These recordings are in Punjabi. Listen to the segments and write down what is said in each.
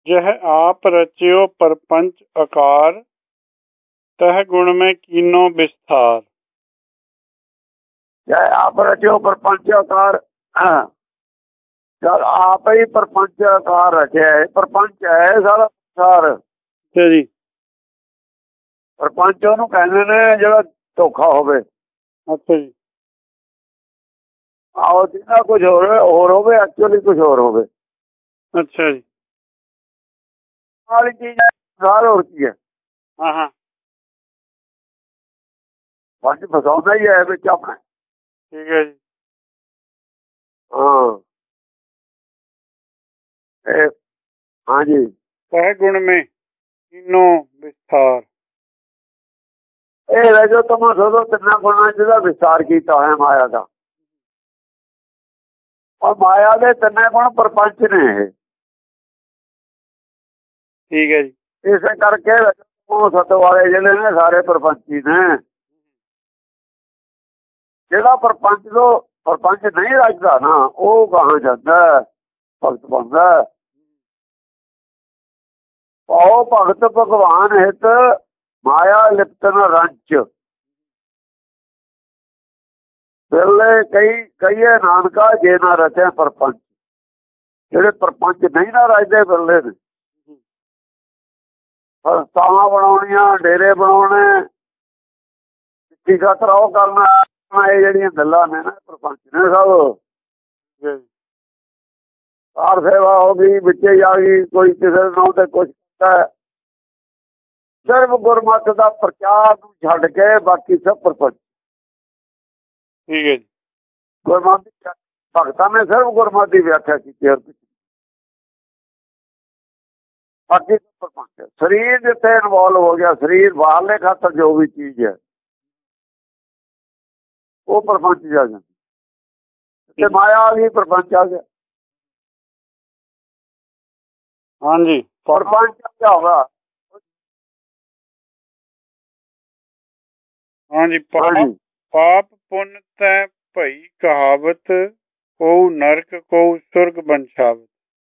यह आप रच्यो परपंच आकार, तह गुण में कीनो विस्तार। जय आप रचो प्रपंच आकार। जब आप ही प्रपंच आकार रचे है, प्रपंच है सारा संसार। अच्छा जी। प्रपंच ਉਹਨੂੰ ਕਹਿੰਦੇ ਨੇ ਜਿਹੜਾ ਧੋਖਾ ਹੋਵੇ। अच्छा जी। ਆਓ ਜਿਹਦਾ ਕੁਝ ਹੋਰ ਹੋਵੇ, ਐਕਚੁਅਲੀ ਕੁਝ ਹੋਰ ਹੋਵੇ। अच्छा जी। ਵਾਲੀ ਚੀਜ਼ ਸਾਰ ਹੋਰ ਕੀ ਹੈ। हाँ हाँ ਪੰਜ ਫਸਾਉਂਦਾ ਹੀ ਹੈ ਵਿੱਚ ਆਪਣੇ। ठीक है जी। ਹਾਂ हाँ जी। तह गुण में कीनो विस्तार। ਇਹ ਰਜੋ ਤਮੋ ਸਦੋ ਤਿੰਨਾਂ ਗੁਣਾਂ ਜਿਹਦਾ ਵਿਸਤਾਰ ਕੀਤਾ ਹੋਇਆ ਮਾਇਆ ਦਾ। ਔਰ ਮਾਇਆ ਦੇ ਤਿੰਨੇ ਗੁਣ ਪ੍ਰਪੰਚ ਨੇ ਇਹ। ठीक है जी। ਇਸੇ ਕਰਕੇ ਉਹ ਸਤ ਵਾਲੇ ਜਿਹੜੇ ਨੇ ਸਾਰੇ ਪ੍ਰਪੰਚੀ ਨੇ। ਜਿਹੜਾ ਪ੍ਰਪੰਚ ਨਹੀਂ ਰਚਦਾ ਨਾ, ਉਹ ਕਹਾਂ ਜਾਂਦਾ ਭਗਤ ਬਣਦਾ। ਉਹ ਭਗਤ ਭਗਵਾਨ ਹਿਤ ਮਾਇਆ ਲਿਪਤਨ ਰੰਚ। ਬਿਰਲੇ ਕਈਏ ਨਾਨਕਾ ਜੇ ਨਾ ਰਚੇ ਪ੍ਰਪੰਚ। ਜਿਹੜੇ ਪ੍ਰਪੰਚ ਨਹੀਂ ਨਾ ਰਚਦੇ ਬਿਰਲੇ ਨੇ। ਸੰਸਥਾਵਾਂ ਬਣਾਉਣੀਆਂ, ਡੇਰੇ ਬਣਾਉਣੇ, ਕੀ ਖਾਤਰ ਉਹ ਕਰਨਾ, ਇਹ ਜਿਹੜੀਆਂ ਗੱਲਾਂ ਨੇ ਨਾ ਪ੍ਰਪੰਚ ਨੇ ਸਭ। ਕਾਰ ਸੇਵਾ ਹੋ ਗਈ, ਵਿੱਚੇ ਆ ਗਈ, ਕੋਈ ਕਿਸੇ ਨਾਂ ਤੇ ਕੁਛ ਕੀਤਾ। ਸਿਰਫ ਗੁਰਮਤਿ ਦਾ ਪ੍ਰਚਾਰ ਨੂੰ ਛੱਡ ਕੇ ਬਾਕੀ ਸਭ ਪ੍ਰਪੰਚ। ठीक है जी। ਗੁਰਮਤਿ ਭਗਤਾਂ ਨੇ ਸਿਰਫ ਗੁਰਮਤਿ ਦੀ ਵਿਆਖਿਆ ਕੀਤੀ ਹੈ। ਬਾਕੀ ਪ੍ਰਪੰਚ ਸਰੀਰ ਜਿੱਥੇ ਇਨਵੋਲਵ ਹੋ ਗਿਆ, ਸਰੀਰ ਬਾਹਰਲੇ ਖਾਤਰ ਜੋ ਵੀ ਚੀਜ਼ ਹੈ ਉਹ ਪ੍ਰਪੰਚ ਜਾ ਜਾਂਦੀ। ਤੇ ਮਾਇਆ ਆ ਗਈ, ਪ੍ਰਪੰਚ ਆ ਗਿਆ। हाँ जी। ਪ੍ਰਪੰਚ क्या होगा। हाँ जी। पाप पुण्य तै भई कहावत, को नरक को सुर्ग बंशावत।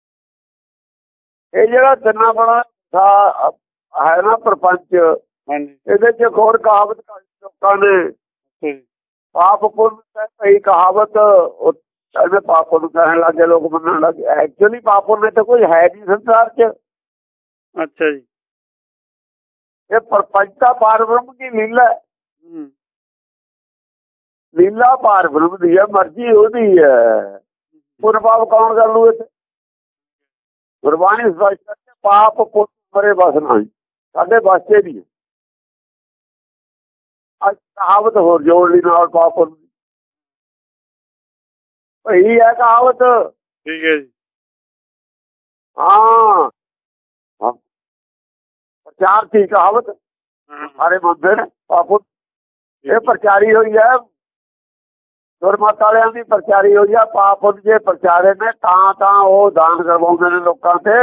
ਇਹ ਜਿਹੜਾ ਤਿੰਨਾਂ ਬਣਾ ਹੈ ਨਾ ਪ੍ਰਪੰਚ, हाँ जी। ਇਹਦੇ ਚ ਹੋਰ ਕਹਾਵਤ ਲੋਕਾਂ ਨੇ ਪਾਪ ਪੁੰਨ ਤੈ ਭਈ ਕਹਾਵਤ। ਇਹਨੇ ਪਾਪ ਨੂੰ ਕਹਿਣ ਲੱਗੇ, ਲੋਕ ਮੰਨਣ ਲੱਗੇ। ਐਕਚੁਅਲੀ ਪਾਪ ਪੁੰਨ ਤਾਂ ਕੋਈ ਹੈ ਨਹੀਂ ਸੰਸਾਰ ਚ। अच्छा जी। ਇਹ ਪ੍ਰਪੰਚ ਦਾ ਪਾਰ ਬ੍ਰਹਮ ਦੀ ਲੀਲਾ। ਲੀਲਾ ਪਾਰ ਬ੍ਰਹਮ ਦੀ ਹੈ, ਮਰਜ਼ੀ ਉਹਦੀ ਹੈ। ਪੁੰਨ ਪਾਪ ਕੌਣ ਕਰ ਲੂ ਇੱਥੇ। ਗੁਰਬਾਣੀ ਸਪਸ਼ਟ ਹੈ, ਪਾਪ ਪੁੰਨ ਮਰੇ ਬਸ ਨਹੀਂ, ਸਾਡੇ ਵਾਸਤੇ ਨਹੀਂ। ਅੱਜ ਕਹਾਵਤ ਹੋਰ ਜੋੜ ਲਈ ਨਾਲ ਪਾਪ ਪੁੰਨ ਦੀ। ਭਈ ਹੈ ਕਹਾਵਤ। ठीक है जी। ਹਾਂ ਪ੍ਰਚਾਰ ਦੀ ਕਹਾਵਤ ਸਾਰੇ ਮੰਨਦੇ ਨੇ। ਪਾਪ ਇਹ ਪ੍ਰਚਾਰੀ ਹੋਈ ਹੈ, ਗੁਰਮਤਿ ਵਾਲਿਆਂ ਦੀ ਪ੍ਰਚਾਰੀ ਹੋਈ ਆ। ਪਾਪ ਜੇ ਪ੍ਰਚਾਰੇ ਨੇ ਤਾਂ ਉਹ ਦਾਨ ਕਰਵਾਉਂਦੇ ਨੇ ਲੋਕਾਂ ਤੇ।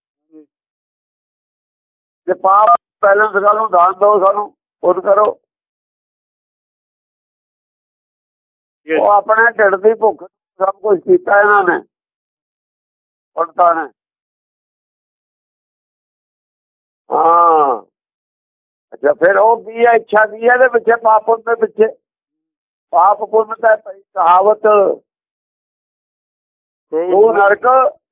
ਜੇ ਪਾਪ ਬੈਲੈਂਸ ਕਰ ਨੂੰ ਦਾਨ ਦਿਓ, ਸਾਨੂੰ ਖੁਦ ਕਰੋ। ਉਹ ਆਪਣੇ ਢਿੱਡ ਦੀ ਭੁੱਖ ਸਭ ਕੁਝ ਕੀਤਾ ਇਹਨਾਂ ਨੇ, ਪੰਡਤਾਂ ਨੇ। ਹਾਂ ਅੱਛਾ, ਫਿਰ ਉਹ ਕੀ ਹੈ, ਇੱਛਾ ਕੀ ਹੈ ਇਹਦੇ ਪਿੱਛੇ, ਪਾਪ ਪੁੰਨ ਦੇ ਪਿੱਛੇ। ਪਾਪ ਪੁੰਨ ਤਾਂ ਭਈ ਕਹਾਵਤ, ਉਹ ਨਰਕ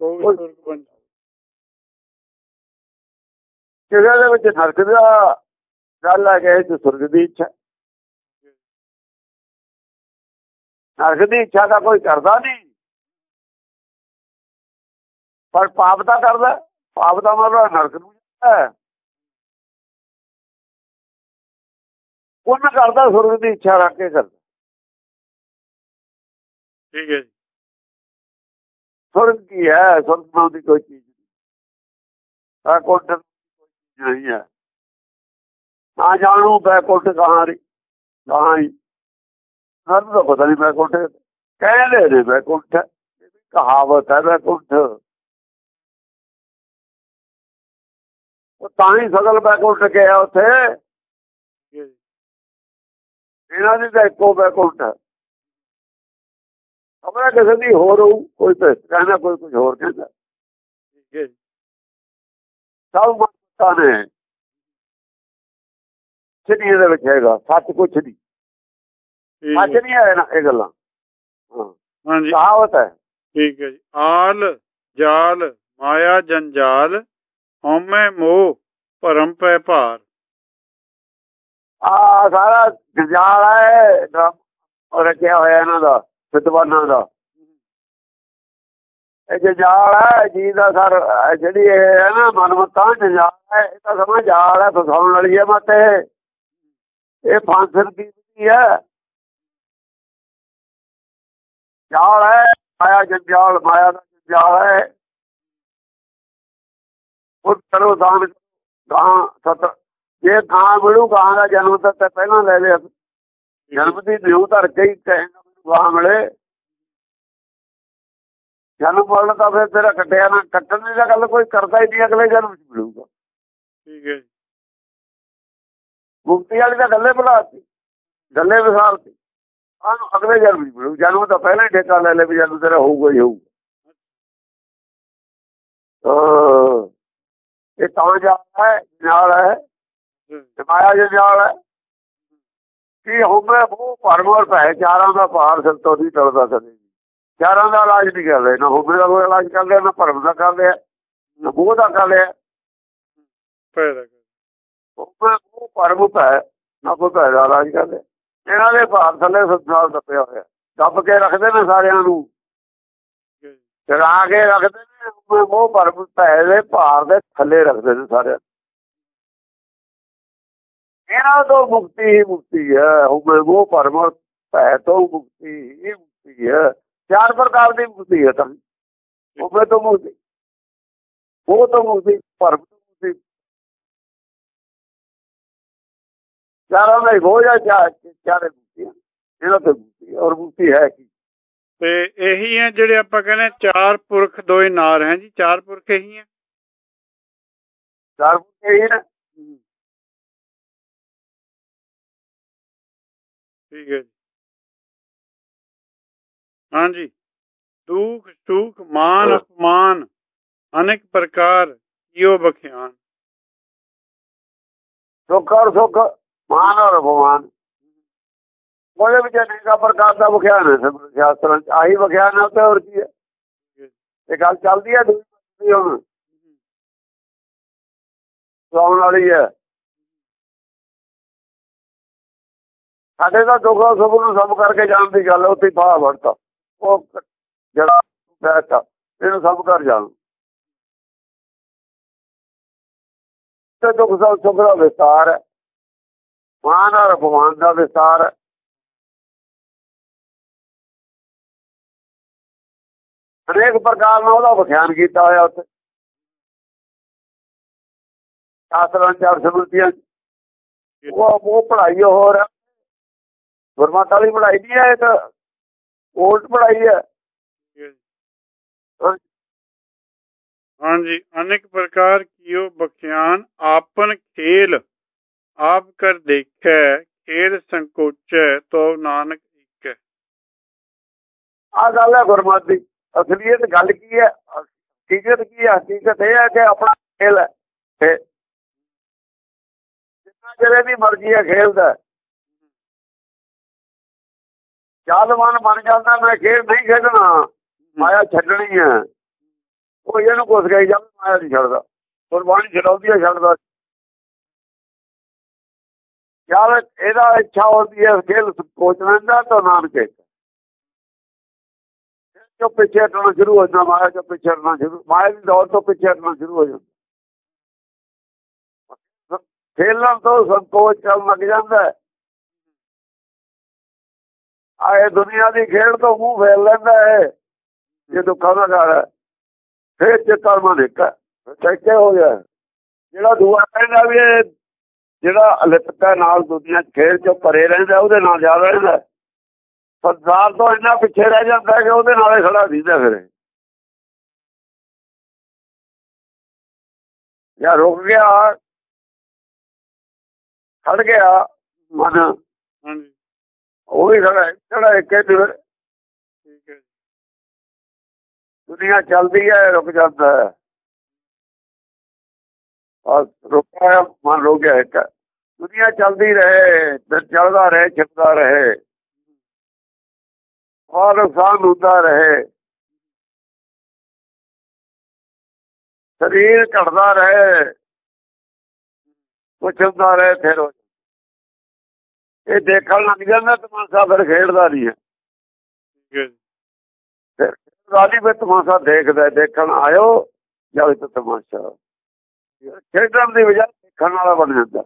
ਕਿਸੇ ਦੇ ਵਿੱਚ ਨਰਕ ਦਾ ਗੱਲ ਹੈ, ਕਿਸੇ ਚ ਸੁਰਗ ਦੀ ਇੱਛਾ। ਨਰਕ ਦੀ ਇੱਛਾ ਤਾਂ ਕੋਈ ਕਰਦਾ ਨਹੀਂ, ਪਰ ਪਾਪ ਤਾਂ ਕਰਦਾ। ਪਾਪ ਦਾ ਮਤਲਬ ਨਰਕ ਨੂੰ ਜਾਂਦਾ। ਪੁੰਨ ਕਰਦਾ ਸੁਰਗ ਦੀ ਇੱਛਾ ਰੱਖ ਕੇ ਕਰਦਾ। ठीक है जी। ਸੁਰਗ ਕੀ ਹੈ, ਸੁਰਗ ਨਾਮ ਦੀ ਕੋਈ ਚੀਜ਼ ਨਹੀਂ। ਬੈਕੁੰਠ ਨਹੀਂ ਹੈ, ਨਾ ਜਾਣੂ ਬੈਕੁੰਠ ਕਹਾਂ ਹੀ। ਸਾਨੂੰ ਤਾਂ ਪਤਾ ਨਹੀਂ ਬੈਕੁੰਠ ਕਹਿੰਦੇ ਨੇ। ਬੈਕੁੰਠ ਕਹਾਵਤ ਹੈ ਬੈਕੁੰਠ। ਉਹ ਤਾਂ ਹੀ ਸਗਲ ਬੈਕੁੰਠ ਗਿਆ ਉੱਥੇ। ਇਹਨਾਂ ਦੀ ਤਾਂ ਇੱਕੋ ਬੈਕੁੰਠ ਹੈ। ਖਬਰ ਕਿਸੇ ਦੀ ਹੋਰ ਹੋਊ, ਕੋਈ ਕਹਿੰਦਾ, ਕੋਈ ਕੁਝ ਹੋਰ ਕਹਿੰਦਾ। ਸਭ ਮਨਮਤਾਂ ਨੇ, ਕੁਛ ਨਹੀਂ ਇਹਦੇ ਵਿੱਚ ਹੈਗਾ, ਸੱਚ ਕੁਛ ਨਹੀਂ, ਸੱਚ ਨਹੀਂ ਹੈ ਨਾ ਇਹ ਗੱਲਾਂ। ਹਾਂਜੀ ਕਹਾਵਤ ਹੈ। ਠੀਕ ਹੈ ਜੀ। ਆਲ ਜਾਲ ਮਾਇਆ ਜੰਜਾਲ ਹਉਮੈ ਮੋਹ ਭਰਮ ਪੈ ਭਾਰ। ਸਾਰਾ ਜੰਜਾਲ ਹੈ ਰਚਿਆ ਹੋਇਆ ਇਹਨਾਂ ਦਾ, ਵਿਦਵਾਨਾਂ ਦਾ। ਇਹ ਜੰਜਾਲ ਹੈ ਜੀ ਦਾ ਸਰ, ਜਿਹੜੀ ਇਹ ਹੈ ਨਾ ਮਨਮਤਾਂ ਜੰਜਾਲ ਹੈ, ਇਹ ਤਾਂ ਸਮਾਂ ਜਾਲ ਹੈ, ਫਸਾਉਣ ਵਾਲੀ ਹੈ ਮਤ। ਇਹ ਫਾਂਸਣ ਦੀ ਵਿਧੀ ਹੈ, ਜਾਲ ਹੈ ਮਾਇਆ ਜੰਜਾਲ, ਮਾਇਆ ਦਾ ਜੰਜਾਲ ਹੈ। ਉਹ ਕਰੋ ਦਾਨ ਗਾਂ ਸਤ, ਜੇ ਗਾਂ ਮਿਲੂ ਗਾਂ ਦਾ ਜਨਮ ਤਾਂ ਪਹਿਲਾਂ ਲੈ ਲਿਆ, ਜਨਮ ਦੀ ਨਿਊ ਧਰ ਕੇ ਹੀ ਕਹੇਗਾ ਮੈਨੂੰ ਗਾਂ ਮਿਲੇ। ਜਨਮ ਮਿਲਣ ਤਾਂ ਫਿਰ ਤੇਰਾ ਕੱਟਿਆ ਨਾ, ਕੱਟਣ ਦੀ ਤਾਂ ਗੱਲ ਕੋਈ ਕਰਦਾ ਹੀ ਨਹੀਂ, ਅਗਲੇ ਜਨਮ ਚ ਮਿਲੂਗਾ। ਠੀਕ ਹੈ। ਮੁਕਤੀ ਵਾਲੀ ਤਾਂ ਗੱਲੇ ਬਣਾਤੀ, ਗੱਲੇ ਵਿਸਾਰਤੀ, ਆਹ ਅਗਲੇ ਜਨਮ ਚ ਮਿਲੂ। ਜਨਮ ਤਾਂ ਪਹਿਲਾਂ ਹੀ ਠੇਕਾ ਲੈ ਲੈ ਵੀ ਜਨਮ ਤੇਰਾ ਹੋਊਗਾ ਹੀ ਹੋਊਗਾ। ਇਹ ਤਾਂ ਜਾਲ ਹੈ, ਜੰਜਾਲ ਹੈ, ਮਾਇਆ ਜੰਜਾਲ ਹੈ। ਕੀ ਹੋਵੇ ਉਹ ਭਰਮ ਔਰ ਭੈ, ਚਾਰਾਂ ਦਾ ਭਾਰ ਸਿਰ ਤੋਂ ਨਹੀਂ ਟਲਦਾ ਕਦੇ। ਚਾਰਾਂ ਦਾ ਇਲਾਜ ਨਹੀਂ ਕਰ ਰਹੇ, ਨਾ ਹੋਵੇ ਦਾ ਕੋਈ ਇਲਾਜ ਕਰ ਲਿਆ, ਨਾ ਭਰਮ ਦਾ ਕਰ ਲਿਆ, ਨਾ ਮੋਹ ਦਾ ਕਰ ਲਿਆ। ਉਹ ਭਰਮ ਭੈ, ਨਾ ਕੋਈ ਭੈ ਦਾ ਇਲਾਜ ਕਰ ਲਿਆ। ਇਹਨਾਂ ਦੇ ਭਾਰ ਥੱਲੇ ਸੰਸਾਰ ਦੱਬਿਆ ਹੋਇਆ, ਦੱਬ ਕੇ ਰੱਖਦੇ ਨੇ ਸਾਰਿਆਂ ਨੂੰ, ਚਰਾ ਕੇ ਰੱਖਦੇ ਨੇ। ਉਹ ਭਰਮ ਭੈ ਦੇ ਭਾਰ ਦੇ ਥੱਲੇ ਰੱਖਦੇ ਨੇ ਸਾਰਿਆਂ ਨੂੰ। ਇਹਨਾਂ ਤੋਂ ਮੁਕਤੀ ਹੀ ਮੁਕਤੀ ਹੈ, ਉਹ ਭਰਮ ਭੈ ਤੋਂ ਮੁਕਤੀ ਹੀ ਮੁਕਤੀ ਹੈ। ਚਾਰ ਪ੍ਰਕਾਰ ਦੀ ਮੁਕਤੀ ਹੈ, ਤਾਂ ਉਮੇ ਤੋਂ ਮੁਕਤੀ, ਉਹ ਤੋਂ ਮੁਕਤੀ, ਭਰਮ ਤੋਂ ਮੁਕਤੀ, ਚਾਰਾਂ ਦਾ ਹੀ ਬੋਝ ਹੈ। ਚਾਰੇ ਮੁਕਤੀਆਂ ਇਹਨਾਂ ਤੋਂ ਮੁਕਤੀ, ਔਰ ਮੁਕਤੀ ਹੈ ਕੀ? ਤੇ ਇਹੀ ਹੈ ਜਿਹੜੇ ਆਪਾਂ ਕਹਿੰਦੇ ਚਾਰ ਪੁਰਖ ਦੋਏ ਨਾਰ ਹੈ ਜੀ, ਚਾਰ ਪੁਰਖ ਇਹੀ ਹੈ। ਚਾਰ ਪੁਰਖ ਇਹੀ ਨੇ। ਠੀਕ ਹੈ ਜੀ। ਹਾਂਜੀ। ਦੁਖ ਸੁਖ ਮਾਨ ਅਪਮਾਨ ਅਨੇਕ ਪ੍ਰਕਾਰ ਕੀਓ ਬਖਿਆਨ। ਸੁੱਖ ਔਰ ਸੁੱਖ, ਮਾਨ ਔਰ ਅਪਮਾਨ, ਉਹਦੇ ਵਿੱਚ ਅਨੇਕਾਂ ਪ੍ਰਕਾਰ ਦਾ ਵਿਖਿਆਨ ਹੈ ਸ਼ਾਸਤਰਾਂ ਚ। ਆਹੀ ਵਿਖਿਆਨ ਹੈ, ਤੇ ਹੋਰ ਕੀ ਹੈ? ਇਹ ਗੱਲ ਚੱਲਦੀ ਹੈ ਹੁਣ, ਸੁਣਾਉਣ ਵਾਲੀ ਹੈ। ਸਾਡੇ ਤਾਂ ਦੁੱਖ ਸੁੱਖ ਨੂੰ ਸਮ ਕਰਕੇ ਜਾਣ ਦੀ ਗੱਲ, ਉੱਥੇ ਫਾਹ ਵੜਤਾ। ਉਹ ਜਿਹੜਾ ਬੈਠਾ ਇਹਨੂੰ ਸਭ ਕਰ ਜਾਣ, ਤੇ ਦੁੱਖ ਸੁੱਖ ਦਾ ਵਿਸਤਾਰ ਹੈ, ਮਾਨ ਔਰ ਅਪਮਾਨ ਦਾ ਵਿਸਤਾਰ ਹੈ। ਹਰੇਕ ਪ੍ਰਕਾਰ ਨਾਲ ਉਹਦਾ ਵਿਖਿਆਨ ਕੀਤਾ ਹੋਇਆ ਉੱਥੇ ਸ਼ਾਸਤਰਾਂ ਚਾਰ ਸਮਰਤੀਆਂ। ਉਹ ਪੜ੍ਹਾਈ ਹੋਰ ਹੈ, ਗੁਰਮਤ ਵਾਲੀ ਪੜ੍ਹਾਈ ਨਹੀਂ ਹੈ, ਇਹ ਤਾਂ ਉਲਟ ਪੜ੍ਹਾਈ ਹੈ। ਹਾਂਜੀ। ਅਨੇਕ ਪ੍ਰਕਾਰ ਕੀਓ ਬਖਿਆਨ ਆਪਨ ਖੇਲ ਆਪ ਕਰ ਦੇਖੈ, ਖੇਲ ਸੰਕੋਚੈ ਤੋ ਨਾਨਕ ਈਕੈ। ਆਹ ਗੱਲ ਹੈ ਗੁਰਮਤ ਦੀ। ਅਸਲੀਅਤ ਗੱਲ ਕੀ ਹੈ? ਹਕੀਕਤ ਕੀ ਹੈ? ਹਕੀਕਤ ਇਹ ਹੈ ਕਿ ਆਪਣਾ ਖੇਲ ਹੈ, ਜਿੰਨਾ ਚਿਰ ਦੀ ਮਰਜ਼ੀ ਹੈ ਖੇਲਦਾ। ਜਦ ਮਨ ਬਣ ਜਾਂਦਾ ਮੈਂ ਖੇਡ ਨਹੀਂ ਖੇਡਣਾ, ਮਾਇਆ ਛੱਡਣੀ ਹੈ, ਉਹ ਇਹਨੂੰ ਕੁਛ ਕਹੀ ਜਾਵੇ, ਮਾਇਆ ਨਹੀਂ ਛੱਡਦਾ। ਗੁਰਬਾਣੀ ਛਡਾਉਂਦੀ ਹੈ, ਛੱਡਦਾ। ਜਦ ਇਹਦਾ ਇੱਛਾ ਹੁੰਦੀ ਹੈ ਖੇਲ ਕੋਚ ਲੈਂਦਾ ਤਾਂ ਨਾਨਕੇ ਚੋਂ ਪਿੱਛੇ ਹਟਣਾ ਸ਼ੁਰੂ ਹੋ ਜਾਂਦਾ, ਮਾਇਆ ਚੋਂ ਪਿੱਛੇ ਹਟਣਾ ਸ਼ੁਰੂ, ਮਾਇਆ ਦੀ ਦੌੜ ਤੋਂ ਪਿੱਛੇ ਹਟਣਾ ਸ਼ੁਰੂ ਹੋ ਜਾਂਦਾ। ਖੇਲਣ ਤੋਂ ਸੰਕੋਚ ਕਰਨ ਲੱਗ ਜਾਂਦਾ। ਆਏ ਦੁਨੀਆ ਦੀ ਖੇਡ ਤੋਂ ਮੂੰਹ ਫੇਰ ਲੈਂਦਾ ਹੈ, ਇਹ ਦੁੱਖਾਂ ਦਾ ਘਰ ਹੈ। ਫੇਰ ਚਿੱਤਰ ਮਨ ਇੱਕ ਟੈਕੇ ਹੋ ਗਿਆ। ਜਿਹੜਾ ਦੂਆ ਕਹਿੰਦਾ ਵੀ ਇਹ ਜਿਹੜਾ ਅਲਿਪਤਾ ਨਾਲ ਦੁਨੀਆ ਖੇਡ ਚੋਂ ਪਰੇ ਰਹਿੰਦਾ, ਉਹਦੇ ਨਾਲ ਜ਼ਿਆਦਾ ਰਹਿੰਦਾ। ਸੰਸਾਰ ਤੋਂ ਇੰਨਾ ਪਿੱਛੇ ਰਹਿ ਜਾਂਦਾ ਕਿ ਉਹਦੇ ਨਾਲੇ ਖੜਾ ਦਿੰਦਾ। ਫਿਰ ਜਾਂ ਰੁਕ ਗਿਆ, ਖੜ ਗਿਆ ਮਨ, ਉਹ ਵੀ ਖੜਾ ਇੱਕ ਦੁਨੀਆ ਚੱਲਦੀ ਹੈ, ਰੁਕ ਜਾਂਦਾ ਹੈ। ਰੁਕਿਆ ਮਨ ਰੋ ਗਿਆ ਇੱਕ ਦੁਨੀਆ ਚੱਲਦੀ ਰਹੇ ਤੇ ਚੱਲਦਾ ਰਹੇ ਛਿਪਦਾ ਰਹੇ ਔਰ ਨੁਕਸਾਨ ਹੁੰਦਾ ਰਹੇ ਸਰੀਰ ਘਟਦਾ ਰਹੇ ਕੁਛ ਹੁੰਦਾ ਰਹੇ ਫਿਰ ਇਹ ਦੇਖਣ ਲੱਗ ਜਾਂਦਾ ਤਮਾਸ਼ਾ ਫਿਰ ਖੇਡਦਾ ਨਹੀਂ ਹੈ ਫਿਰ ਰਾਜੀ ਫਿਰ ਤਮਾਸ਼ਾ ਦੇਖਣ ਆਇਓ ਜਦ ਤੱਕ ਤਮਾਸ਼ਾ ਖੇਡਣ ਦੀ ਵਜ੍ਹਾ ਦੇਖਣ ਵਾਲਾ ਬਣ ਜਾਂਦਾ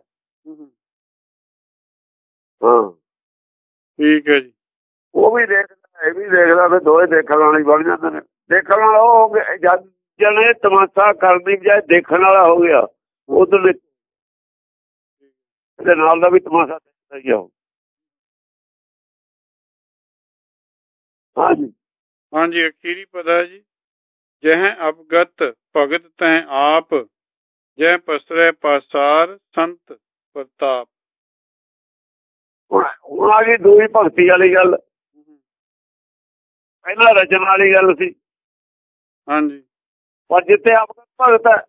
ਹਾਂ ਠੀਕ ਹੈ ਜੀ ਉਹ ਵੀ ਦੇਖਦਾ ਇਹ ਵੀ ਦੇਖਦਾ ਫਿਰ ਦੋਵੇਂ ਦੇਖਣ ਵਾਲੇ ਬਣ ਜਾਂਦੇ ਨੇ ਦੇਖਣ ਵਾਲਾ ਉਹ ਹੋ ਗਿਆ ਜਦ ਜਣੇ ਤਮਾਸ਼ਾ ਕਰਨ ਦੀ ਬਜਾਏ ਦੇਖਣ ਵਾਲਾ ਹੋ ਗਿਆ ਉਧਰ ਦੇ ਨਾਲ ਦਾ ਵੀ ਤਮਾਸ਼ਾ ਦੇਖਦਾ ਹੀ ਆ ਹਾਂਜੀ ਹਾਂਜੀ ਅਖੀਰੀ ਪਦਾ ਜੀ ਜਹ ਅਵਗਤ ਭਗਤ ਤੈ ਆਪ ਜੈ ਪਸਰੈ ਪਾਸਾਰ ਸੰਤ ਪ੍ਰਤਾਪ ਹੁਣ ਆ ਗਈ ਦੂਈ ਭਗਤੀ ਵਾਲੀ ਗੱਲ ਪਹਿਲਾਂ ਰਚਨ ਵਾਲੀ ਗੱਲ ਸੀ ਹਾਂਜੀ ਪਰ ਜਿੱਥੇ ਅਵਗਤ ਭਗਤ ਹੈ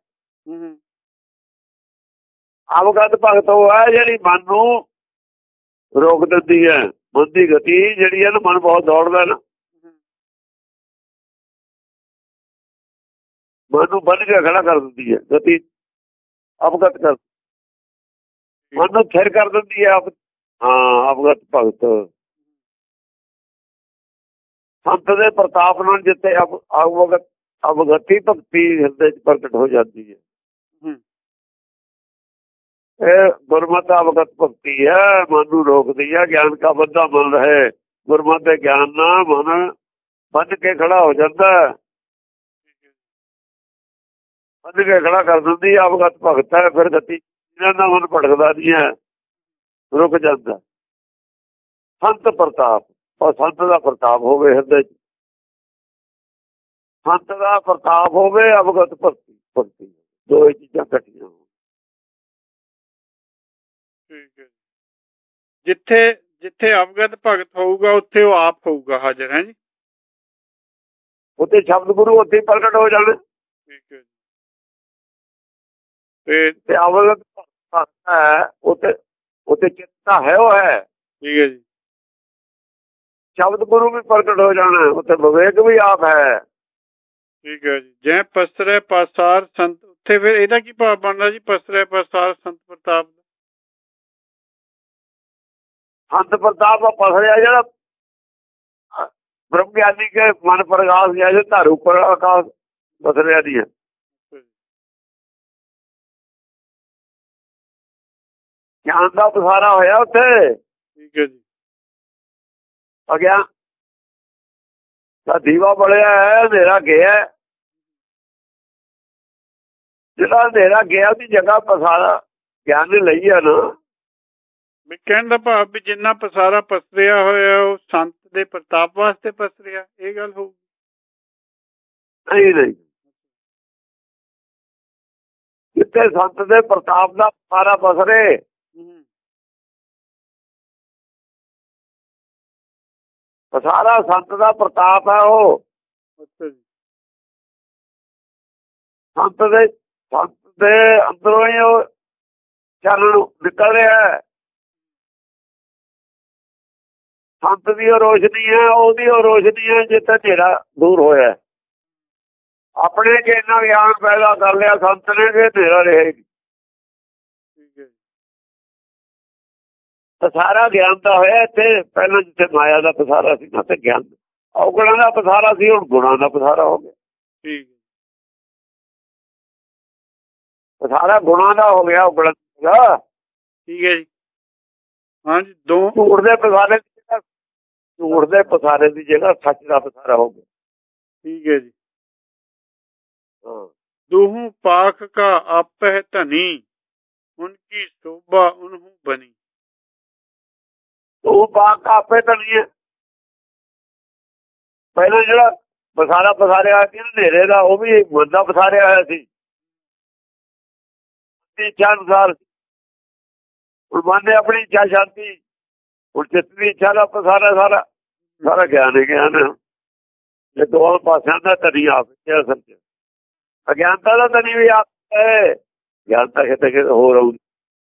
ਅਵਗਤ ਭਗਤ ਉਹ ਹੈ ਜਿਹੜੀ ਮਨ ਨੂੰ ਰੋਕ ਦਿੰਦੀ ਹੈ ਮਨ ਦੀ ਗਤੀ ਜਿਹੜੀ ਹੈ ਨਾ ਮਨ ਬਹੁਤ ਦੌੜਦਾ ਨਾ ਮਨ ਨੂੰ ਬੰਨ ਕੇ ਖੜਾ ਕਰ ਦਿੰਦੀ ਹੈ ਗਤੀ ਅਵਗਤ ਕਰ ਮਨ ਨੂੰ ਥਿਰ ਕਰ ਦਿੰਦੀ ਹੈ ਹਾਂ ਅਵਗਤ ਭਗਤ ਸੰਤ ਦੇ ਪ੍ਰਤਾਪ ਨਾਲ ਜਿੱਥੇ ਅਵਗਤੀ ਭਗਤੀ ਹਿਰਦੇ ਚ ਪ੍ਰਗਟ ਹੋ ਜਾਂਦੀ ਹੈ ਇਹ ਗੁਰਮਤਿ ਅਵਗਤ ਭਗਤੀ ਹੈ ਮਨ ਨੂੰ ਰੋਕਦੀ ਹੈ ਗਿਆਨ ਕਾ ਬੰਦਾ ਮਨ ਰਹੇ ਗੁਰਮਤਿ ਦੇ ਗਿਆਨ ਨਾਲ ਮਨ ਬੰਨ ਕੇ ਖੜਾ ਹੋ ਜਾਂਦਾ ਬੰਨ ਕੇ ਖੜਾ ਕਰ ਦਿੰਦੀ ਅਵਗਤ ਭਗਤ ਹੈ ਫਿਰ ਗਤੀ ਇਹਨਾਂ ਦਾ ਮਨ ਭਟਕਦਾ ਨਹੀਂ ਹੈ ਰੁਕ ਜਾਂਦਾ ਸੰਤ ਪ੍ਰਤਾਪ ਔਰ ਸੰਤ ਦਾ ਪ੍ਰਤਾਪ ਹੋਵੇ ਹਿਰਦੇ ਚ ਸੰਤ ਦਾ ਪ੍ਰਤਾਪ ਹੋਵੇ ਅਵਗਤ ਭਗਤੀ ਦੋ ਚੀਜ਼ਾਂ ਇਕੱਠੀਆਂ ਹੋਣ ਠੀਕ ਹੈ ਜਿੱਥੇ ਅਵਗਤ ਭਗਤ ਹੋਊਗਾ ਉੱਥੇ ਉਹ ਆਪ ਹੋਊਗਾ ਹਾਜ਼ਰ ਹੈ ਜੀ ਉੱਥੇ ਸ਼ਬਦ ਗੁਰੂ ਉੱਥੇ ਪ੍ਰਗਟ ਹੋ ਜਾਣਾ ਠੀਕ ਹੈ ਤੇ ਅਵਗਤ ਭਗਤ ਹੈ ਉੱਥੇ ਚਿੰਤਾ ਹੈ ਉਹ ਹੈ ਠੀਕ ਹੈ ਜੀ ਸ਼ਬਦ ਗੁਰੂ ਵੀ ਪ੍ਰਗਟ ਹੋ ਜਾਣਾ ਉੱਥੇ ਵਿਵੇਕ ਵੀ ਆਪ ਹੈ ਠੀਕ ਹੈ ਜੀ ਜੈ ਪਸਰੈ ਪਾਸਾਰ ਸੰਤ ਉੱਥੇ ਫਿਰ ਇਹਦਾ ਕੀ ਭਾਵ ਬਣਦਾ ਜੀ ਪਸਰੈ ਪਾਸਾਰ ਸੰਤ ਪ੍ਰਤਾਪ ਦਾ ਸੰਤ ਪ੍ਰਤਾਪ ਦਾ ਪਸਰਿਆ ਜਿਹੜਾ ਬ੍ਰਹਮ ਗਿਆਨੀ ਕੇ ਮਨ ਪ੍ਰਗਾਸ ਗਿਆ ਜੋ ਧਰ ਉੱਪਰ ਆਕਾਸ਼ ਪਸਰਿਆ ਦੀ ਹੈ ਗਿਆਨ ਦਾ ਪਸਾਰਾ ਹੋਇਆ ਉੱਥੇ ਠੀਕ ਹੈ ਜੀ ਅਗਿਆਨ ਦਾ ਦੀਵਾ ਬਲਿਆ ਹੈ ਹਨੇਰਾ ਗਿਆ ਜਿਹੜਾ ਹਨੇਰਾ ਗਿਆ ਉਹਦੀ ਜਗ੍ਹਾ ਪਸਾਰਾ ਗਿਆਨ ਨੇ ਲਈ ਆ ਨਾ ਵੀ ਕਹਿਣ ਦਾ ਭਾਵ ਵੀ ਜਿੰਨਾ ਪਸਾਰਾ ਪਸਰਿਆ ਹੋਇਆ ਉਹ ਸੰਤ ਦੇ ਪ੍ਰਤਾਪ ਵਾਸਤੇ ਪਸਰਿਆ ਇਹ ਗੱਲ ਹੋਊ ਨਹੀਂ ਜਿੱਥੇ ਸੰਤ ਦੇ ਪ੍ਰਤਾਪ ਦਾ ਪਸਾਰਾ ਪਸਰੇ ਪਸਾਰਾ ਸੰਤ ਦਾ ਪ੍ਰਤਾਪ ਹੈ ਉਹ ਸੰਤ ਦੇ ਅੰਦਰੋਂ ਹੀ ਉਹ ਚਾਨਣ ਨਿਕਲ ਰਿਹਾ ਹੈ ਸੰਤ ਦੀ ਉਹ ਰੋਸ਼ਨੀ ਹੈ ਉਹਦੀ ਉਹ ਰੋਸ਼ਨੀ ਹੈ ਜਿੱਥੇ ਹਨੇਰਾ ਦੂਰ ਹੋਇਆ ਆਪਣੇ ਚ ਇੰਨਾ ਗਿਆਨ ਪੈਦਾ ਕਰ ਲਿਆ ਸੰਤ ਨੇ ਕਿ ਹਨੇਰਾ ਰਹੇਗੀ ਪਸਾਰਾ ਗਿਆਨ ਦਾ ਹੋਇਆ ਇੱਥੇ ਪਹਿਲਾਂ ਜਿੱਥੇ ਮਾਇਆ ਦਾ ਪਸਾਰਾ ਸੀ ਨਾ ਤੇ ਗਿਆਨ ਔਗੁਣਾਂ ਦਾ ਪਸਾਰਾ ਸੀ ਹੁਣ ਗੁਣਾਂ ਦਾ ਪਸਾਰਾ ਹੋ ਗਿਆ ਠੀਕ ਪਸਾਰਾ ਗੁਣਾਂ ਦਾ ਹੋ ਗਿਆ ਔਗੁਣਾਂ ਦਾ ਠੀਕ ਹੈ ਜੀ ਹਾਂਜੀ ਦੋ ਝੂਠ ਦੇ ਪਸਾਰੇ ਦੀ ਜਗ੍ਹਾ ਸੱਚ ਦਾ ਪਸਾਰਾ ਹੋ ਗਿਆ ਠੀਕ ਹੈ ਜੀ ਦੋਹੂ ਪਾਖ ਕਾ ਆਪਹਿ ਧਨੀ ਉਨਕੀ ਸ਼ੋਭਾ ਉਨਹੂ ਬਣੀ ਉਹ ਪਾਖ ਆਪੇ ਧਨੀ ਹੈ ਪਹਿਲਾਂ ਜਿਹੜਾ ਪਸਾਰਾ ਪਸਾਰਿਆ ਸੀ ਹਨੇਰੇ ਦਾ ਉਹ ਵੀ ਮਨ ਦਾ ਪਸਾਰਿਆ ਹੋਇਆ ਸੀ ਇੱਛਾ ਅਨੁਸਾਰ ਹੁਣ ਮਨ ਨੇ ਆਪਣੀ ਇੱਛਾ ਸ਼ਾਂਤੀ ਹੁਣ ਚਿੱਤ ਦੀ ਇੱਛਾ ਦਾ ਪਸਾਰਾ ਸਾਰਾ ਗਿਆਨ ਹੈ ਗਿਆਨ ਇਹ ਦੋਹਾਂ ਪਾਸਿਆਂ ਦਾ ਧਨੀ ਆਪ ਅਸਲ ਚ ਅਗਿਆਨਤਾ ਦਾ ਧਨੀ ਵੀ ਆਪ ਹੈ ਗਿਆਨ ਤਾਂ ਕਿਤੇ ਹੋਰ ਆਉਂਦੀ।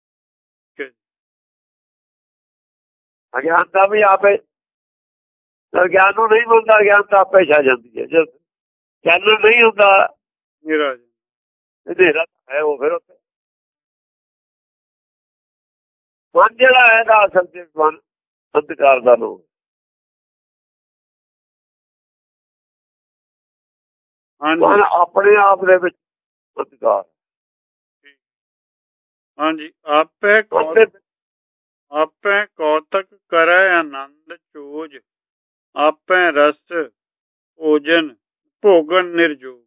ਅਗਿਆਨਤਾ ਵੀ ਆਪੇ, ਗਿਆਨ ਨੂੰ ਨਹੀਂ ਮੰਨਦਾ, ਅਗਿਆਨਤਾ ਆਪੇ ਛਾ ਜਾਂਦੀ ਹੈ। ਜਦ ਚਾਨਣ ਨਹੀਂ ਹੁੰਦਾ ਹਨੇਰਾ ਹੈ, ਉਹ ਫਿਰ ਉੱਥੇ ਮਨ ਜਿਹੜਾ ਹੈ ਦਾ ਅਸਲ ਤੇ ਮਨ ਅੰਧਕਾਰ ਦਾ ਲੋਕ। ਮਨ ਆਪਣੇ ਆਪ ਦੇ ਵਿੱਚ ਅੰਧਕਾਰ। ਹਾਂਜੀ, ਆਪੇ ਕੌਤਕ ਕਰੈ ਆਨੰਦ ਚੋਜ, ਆਪੇ ਰਸ ਭੋਜਨ ਭੋਗਨ ਨਿਰਜੋਗ।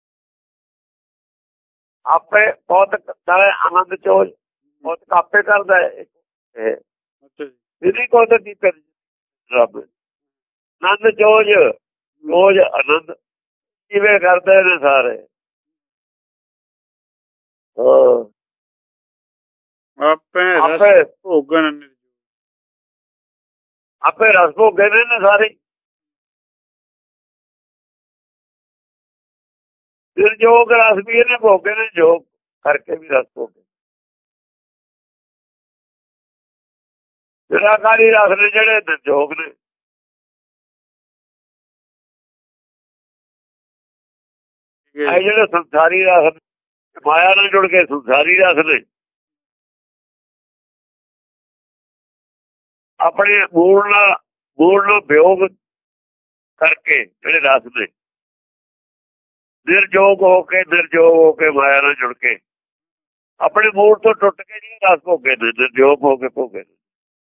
ਆਪੇ ਕੌਤਕ ਕਰੈ ਆਨੰਦ ਚੋਜ, ਕੌਤਕ ਆਪੇ ਕਰਦਾ ਹੈ। ਇਹਦੀ ਕੌਤਕ ਕੀ ਕਰ ਰੱਬ। ਆਨੰਦ ਚੋਜ, ਚੋਜ ਆਨੰਦ ਕਿਵੇਂ ਕਰਦੇ ਨੇ ਸਾਰੇ। ਆਪੇ ਭੋਗਨ, ਆਪੇ ਰਸ ਭੋਗੇ ਨੇ ਸਾਰੇ। ਨਿਰਜੋਗ ਰਸ ਵੀ ਇਹਨੇ ਭੋਗੇ ਨੇ, ਜੋਗ ਕਰਕੇ ਵੀ ਰਸ ਭੋਗੇ। ਨਿਰਾਕਾਰੀ ਰਸ ਨੇ ਜਿਹੜੇ ਨਿਰਜੋਗ ਨੇ। ਇਹ ਜਿਹੜੇ ਸੰਸਾਰੀ ਰਸ ਮਾਇਆ ਨਾਲ ਜੁੜ ਕੇ ਸੰਸਾਰੀ ਰਸ ਨੇ, ਆਪਣੇ ਮੂਲ ਨਾਲ ਵਿਯੋਗ ਕਰਕੇ ਜਿਹੜੇ ਰਸ ਨੇ, ਨਿਰਜੋਗ ਹੋ ਕੇ ਮਾਇਆ ਨਾਲ ਜੁੜ ਕੇ ਆਪਣੇ ਮੂਲ ਤੋਂ ਟੁੱਟ ਕੇ ਜਿਹੜੇ ਰਸ ਭੋਗੇ ਨੇ, ਨਿਰਜੋਗ ਹੋ ਕੇ ਭੋਗੇ ਨੇ।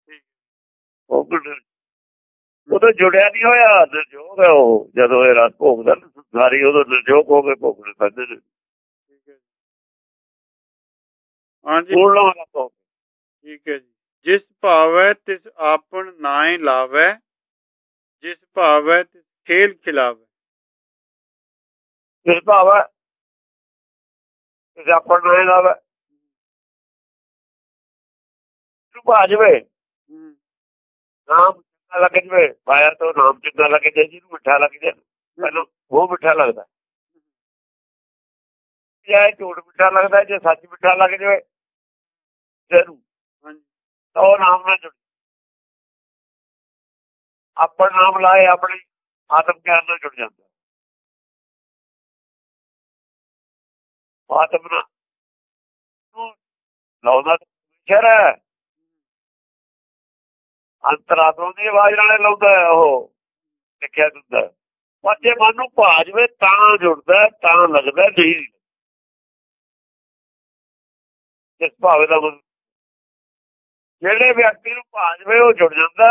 ਉਹ ਤਾਂ ਜੁੜਿਆ ਨਹੀਂ ਹੋਇਆ, ਨਿਰਜੋਗ ਹੈ ਉਹ। ਜਦੋਂ ਇਹ ਰਸ ਭੋਗਦਾ ਸੰਸਾਰੀ, ਉਦੋਂ ਨਿਰਜੋਗ ਹੋ ਕੇ ਭੋਗਣੇ ਪੈਂਦੇ ਨੇ। ਠੀਕ ਹੈ ਜੀ। ਜਿਸ ਭਾਵੈ ਤਿਸ ਆਪਨ ਨਾਇ ਲਾਵੈ, ਜਿਸ ਭਾਵੈ ਤਿਸ ਖੇਲ ਖਿਲਾਵੈ। ਜਿਸ ਭਾਵੈ ਤਿਸ ਆਪਨ ਨਾਇ ਲਾਵੈ, ਭਾ ਜਵੇ ਨਾਮ ਚੰਗਾ ਲੱਗ ਜਵੇ। ਪਾਇਆ ਤੋਂ ਨਾਮ ਚੰਗਾ ਲੱਗ ਜਾਏ, ਜਿਹਨੂੰ ਮਿੱਠਾ ਲੱਗ ਜਾਏ, ਪਹਿਲਾਂ ਉਹ ਮਿੱਠਾ ਲੱਗਦਾ। ਜੇ ਝੂਠ ਮਿੱਠਾ ਲੱਗਦਾ, ਜੇ ਸੱਚ ਮਿੱਠਾ ਲੱਗ ਜਾਵੇ ਤਾਂ ਉਹ ਨਾਮ ਨਾਲ ਜੁੜ। ਆਪਣ ਨਾਮ ਲਾਏ, ਆਪਣੇ ਆਤਮ ਗਿਆਨ ਨਾਲ ਜੁੜ ਜਾਂਦਾ। ਆਤਮ ਨਾਲ ਲਾਉਂਦਾ ਸ਼ਰ ਹੈ, ਅੰਤਰਾਤਮਾ ਦੀ ਆਵਾਜ਼ ਨਾਲੇ ਲਾਉਂਦਾ ਉਹ, ਲਿਖਿਆ ਦਿੰਦਾ। ਪਰ ਜੇ ਮਨ ਨੂੰ ਭਾ ਜਵੇ ਤਾਂ ਜੁੜਦਾ, ਤਾਂ ਲੱਗਦਾ। ਨਹੀਂ ਜਿਸ ਭਾਵੇਂ ਦਾ ਮਨ, ਜਿਹੜੇ ਵਿਅਕਤੀ ਨੂੰ ਭਾ ਜਵੇ ਉਹ ਜੁੜ ਜਾਂਦਾ।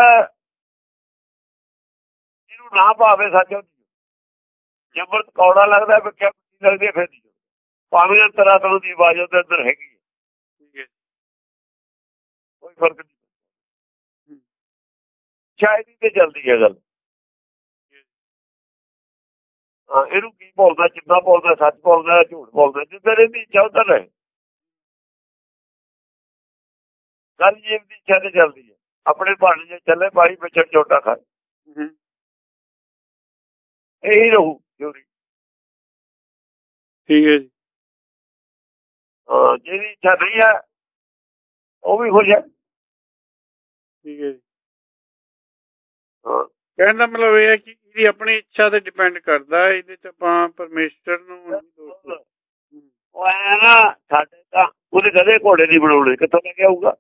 ਜਿਹਨੂੰ ਨਾ ਭਾਵੇ ਸੱਚ, ਜੇ ਅੰਮ੍ਰਿਤ ਕੌੜਾ ਲੱਗਦਾ, ਵਿਖਿਆ ਲੱਗਦੀ ਹੈ, ਫਿਰ ਨਹੀਂ ਜੁੜਦਾ। ਭਾਵੇਂ ਅੰਤਰਾਤਮਾ ਦੀ ਆਵਾਜ਼ ਉਹਦੇ ਅੰਦਰ ਹੈਗੀ ਹੈ, ਕੋਈ ਫਰਕ ਨਹੀਂ। ਸ਼ਾਇਦ ਹੀ ਤੇ ਚੱਲਦੀ ਹੈ ਗੱਲ। ਇਹਨੂੰ ਕੀ ਬੋਲਦਾ, ਚੰਗਾ ਬੋਲਦਾ, ਸੱਚ ਬੋਲਦਾ, ਝੂਠ ਬੋਲਦਾ, ਜਿੱਦਾਂ ਰਹਿੰਦੀ ਇੱਛਾ ਉੱਧਰ ਰਹੇ। ਗੱਲ ਜੀਵ ਦੀ ਇੱਛਾ ਤੇ ਚੱਲਦੀ ਹੈ। ਆਪਣੇ ਬਣ ਜੇ ਚੱਲੇ ਪਾਈ ਵਿਛੜ ਛੋਟਾ ਖਾਏ, ਇਹੀ ਰਹੂ ਜੋਰੀ। ਠੀਕ ਹੈ ਜੀ। ਜਿਹਦੀ ਇੱਛਾ ਨਹੀਂ ਹੈ ਉਹ ਵੀ ਖੁਸ਼ ਹੈ। ਠੀਕ ਹੈ ਜੀ। ਕਹਿਣ ਦਾ ਮਤਲਬ ਇਹ ਹੈ ਕਿ ਇਹਦੀ ਆਪਣੀ ਇੱਛਾ ਤੇ ਡਿਪੈਂਡ ਕਰਦਾ। ਇਹਦੇ ਚ ਆਪਾਂ ਪਰਮੇਸ਼ਰ ਨੂੰ ਉਹ ਐ ਨਾ, ਸਾਡੇ ਤਾਂ ਉਹਦੇ ਕਦੇ ਘੋੜੇ ਨਹੀਂ ਬਣਾਉਣੇ, ਕਿੱਥੋਂ ਲੈ ਕੇ ਆਊਗਾ।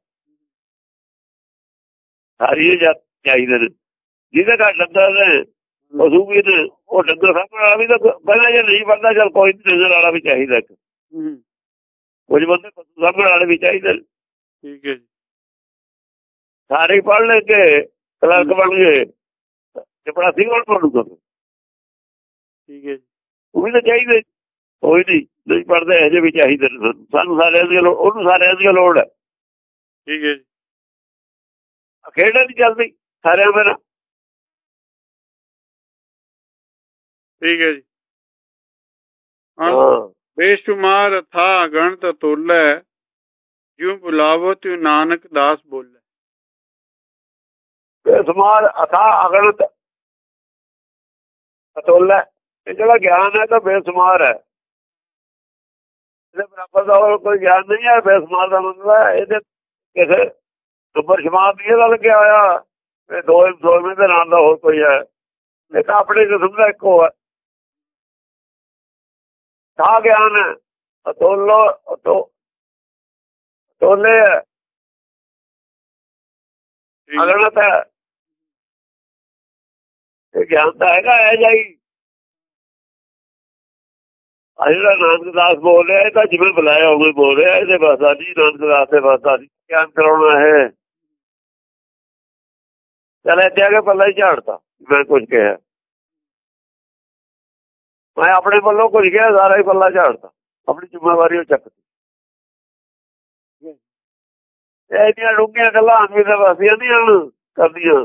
ਸਾਰੀ ਚਾਹੀਦੇ ਨੇ, ਜਿਹਦੇ ਘਰ ਡੰਗਰ ਨੇ ਪਸ਼ੂ ਵੀ ਨੇ, ਉਹ ਡੰਗਰ ਸਾਂਭਣ ਵਾਲਾ ਵੀ ਤਾਂ ਪਹਿਲਾਂ ਜੇ ਨਹੀਂ ਬਣਦਾ, ਚੱਲ ਕੋਈ ਨੀ, ਡੰਗਰ ਵਾਲਾ ਵੀ ਚਾਹੀਦਾ। ਕੁਝ ਬੰਦੇ ਪਸ਼ੂ ਸਾਂਭਣ ਵਾਲੇ ਵੀ ਚਾਹੀਦੇ ਨੇ। ਠੀਕ ਹੈ ਜੀ। ਸਾਰੇ ਪੜ੍ਹ ਲੈ ਕੇ ਕਲਰਕ ਬਣ ਗਏ, ਚਪੜਾ ਸੀ ਕੋਲ ਬਣੂਗਾ। ਠੀਕ ਹੈ ਜੀ। ਉਹ ਵੀ ਤਾਂ ਚਾਹੀਦੇ, ਕੋਈ ਨਹੀਂ ਪੜ੍ਹਦੇ ਇਹੋ ਵੀ ਚਾਹੀਦੇ ਨੇ ਸਾਨੂੰ ਸਾਰਿਆਂ ਦੀ ਲੋੜ, ਉਹਨੂੰ ਸਾਰਿਆਂ ਦੀ ਲੋੜ ਹੈ। ਠੀਕ ਹੈ ਜੀ। ਖੇਡਾਂ ਨਹੀਂ ਚੱਲਦੀ ਸਾਰਿਆਂ ਮੇਰਾ। ਠੀਕ ਹੈ ਜੀ। ਬੇਸ਼ੁਮਾਰ ਥਾ ਗਣਤ ਤੋਲੈ, ਜਿਉ ਬੁਲਾਵੋ ਤਿਉ ਨਾਨਕ ਦਾਸ ਬੋਲੇ। ਬੇਸ਼ੁਮਾਰ ਅਥਾ ਅਗਣਤ ਅਤੋਲਾ, ਇਹ ਜਿਹੜਾ ਗਿਆਨ ਹੈ ਤਾਂ ਬੇਸ਼ੁਮਾਰ ਹੈ, ਇਹਦੇ ਬਰਾਬਰ ਦਾ ਹੋਰ ਕੋਈ ਗਿਆਨ ਨਹੀਂ ਹੈ। ਬੇਸਮਾਰ ਦਾ ਮਤਲਬ ਹੈ ਇਹਦੇ ਕਿਸੇ ਨੰਬਰ ਸ਼ਮਾਰ ਦੀ ਇਹਦਾ ਲੱਗਿਆ ਹੋਇਆ ਇਹ ਦੋਵੇਂ ਦੇ ਨਾਲ ਦਾ ਹੋਰ ਕੋਈ ਹੈ। ਇਹ ਤਾਂ ਆਪਣੀ ਕਿਸਮ ਦਾ ਇੱਕੋ ਹੈ। ਤਾਂ ਗਿਆਨ ਹੈ ਤੋਲੇ ਹੈ ਅਗਰਤ ਹੈ। ਇਹ ਗਿਆਨ ਤਾਂ ਹੈਗਾ ਹੈ ਜਾਈ। ਜਿਹੜਾ ਨਾਨਕ ਦਾਸ ਬੋਲ ਰਿਹਾ ਇਹ ਤਾਂ ਜਿਵੇਂ ਬੁਲਾਇਆ ਉਵੇਂ ਬੋਲ ਰਿਹਾ। ਇਹਦੇ ਵਾਸਤਾ ਨਹੀਂ ਨਾਨਕ ਦਾਸ ਦੇ ਵਾਸਤਾ ਨਹੀਂ ਗਿਆਨ ਕਰਾਉਣਾ ਹੈ। ਚੱਲ ਇੱਥੇ ਆ ਕੇ ਪੱਲਾ ਹੀ ਝਾੜਤਾ ਮੈਂ ਕੁਝ ਕਿਹਾ। ਮੈਂ ਆਪਣੇ ਵੱਲੋਂ ਕੁਝ ਕਿਹਾ ਸਾਰਾ ਹੀ ਪੱਲਾ ਝਾੜਤਾ ਆਪਣੀ ਜ਼ਿੰਮੇਵਾਰੀ ਉਹ ਚੱਕਤੀ। ਇਹਦੀਆਂ ਡੂੰਘੀਆਂ ਗੱਲਾਂ ਆਦਮੀ ਦੇ ਵਾਸੀਆਂ ਨਹੀਂ ਹਨ ਕਰਦੀਆਂ।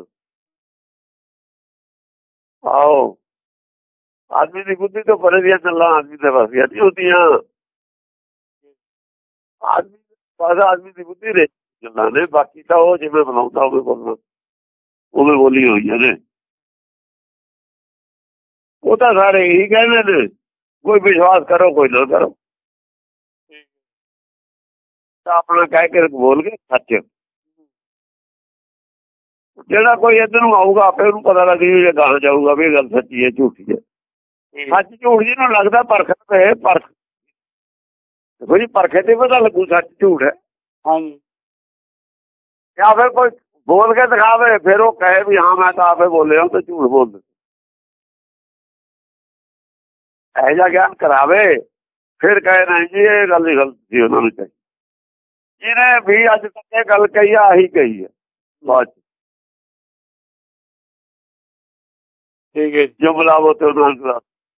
ਆਓ ਆਦਮੀ ਦੀ ਬੁੱਧੀ ਤੋਂ ਪਰੇ ਦੀਆਂ ਗੱਲਾਂ ਆਦਮੀ ਦੇ ਵਾਸੀਆਂ ਨਹੀਂ ਹੁੰਦੀਆਂ। ਆਦਮੀ ਦੀ ਬੁੱਧੀ ਦੇ ਗੱਲਾਂ ਨੇ। ਬਾਕੀ ਤਾਂ ਉਹ ਜਿਵੇਂ ਬਣਾਉਂਦਾ ਉਵੇਂ ਬੋਲਣਾ ਉਵੇਂ ਬੋਲੀ ਹੋਈਆਂ ਨੇ। ਉਹ ਤਾਂ ਸਾਰੇ ਇਹੀ ਕਹਿੰਦੇ ਨੇ ਕੋਈ ਵਿਸ਼ਵਾਸ ਕਰੋ ਕੋਈ ਨਾ ਕਰੋ। ਤਾਂ ਆਪਣਾ ਕਹਿ ਕੇ ਬੋਲ ਕੇ ਸੱਚ। ਜਿਹੜਾ ਕੋਈ ਇੱਧਰ ਨੂੰ ਆਊਗਾ ਆਪੇ ਉਹਨੂੰ ਪਤਾ ਲੱਗ ਜੂ ਜੇ ਗਾਹਾਂ ਜਾਊਗਾ ਵੀ ਇਹ ਗੱਲ ਸੱਚੀ ਹੈ ਝੂਠੀ ਹੈ। ਸੱਚ ਝੂਠ ਜਿਹਨੂੰ ਲੱਗਦਾ ਪਰਖ ਦੇਖੋ ਜੀ ਪਰਖੇ ਤੇ ਪਤਾ ਲੱਗੂ ਸੱਚ ਝੂਠ ਹੈ। ਹਾਂਜੀ ਜਾਂ ਫਿਰ ਕੋਈ ਬੋਲ ਕੇ ਦਿਖਾਵੇ ਫਿਰ ਉਹ ਕਹੇ ਵੀ ਹਾਂ ਮੈਂ ਤਾਂ ਆਪੇ ਬੋਲਿਆ ਤੇ ਝੂਠ ਬੋਲਦੇ। ਇਹੋ ਜਿਹਾ ਗਿਆਨ ਕਰਾਵੇ ਫਿਰ ਕਹੇ ਨਹੀਂ ਜੀ ਇਹ ਗੱਲ ਹੀ ਗਲਤ ਸੀ ਉਹਨਾਂ ਨੂੰ ਚਾਹੀਦੀ। ਜਿਹਨੇ ਵੀ ਅੱਜ ਤੱਕ ਇਹ ਗੱਲ ਕਹੀ ਆ ਆਹੀ ਕਹੀ ਹੈ ਬਾਅਦ ਚ ਠੀਕ ਹੈ ਜੋ ਬੁਲਾਵੋ ਤੇ ਉਹਨਾਂ।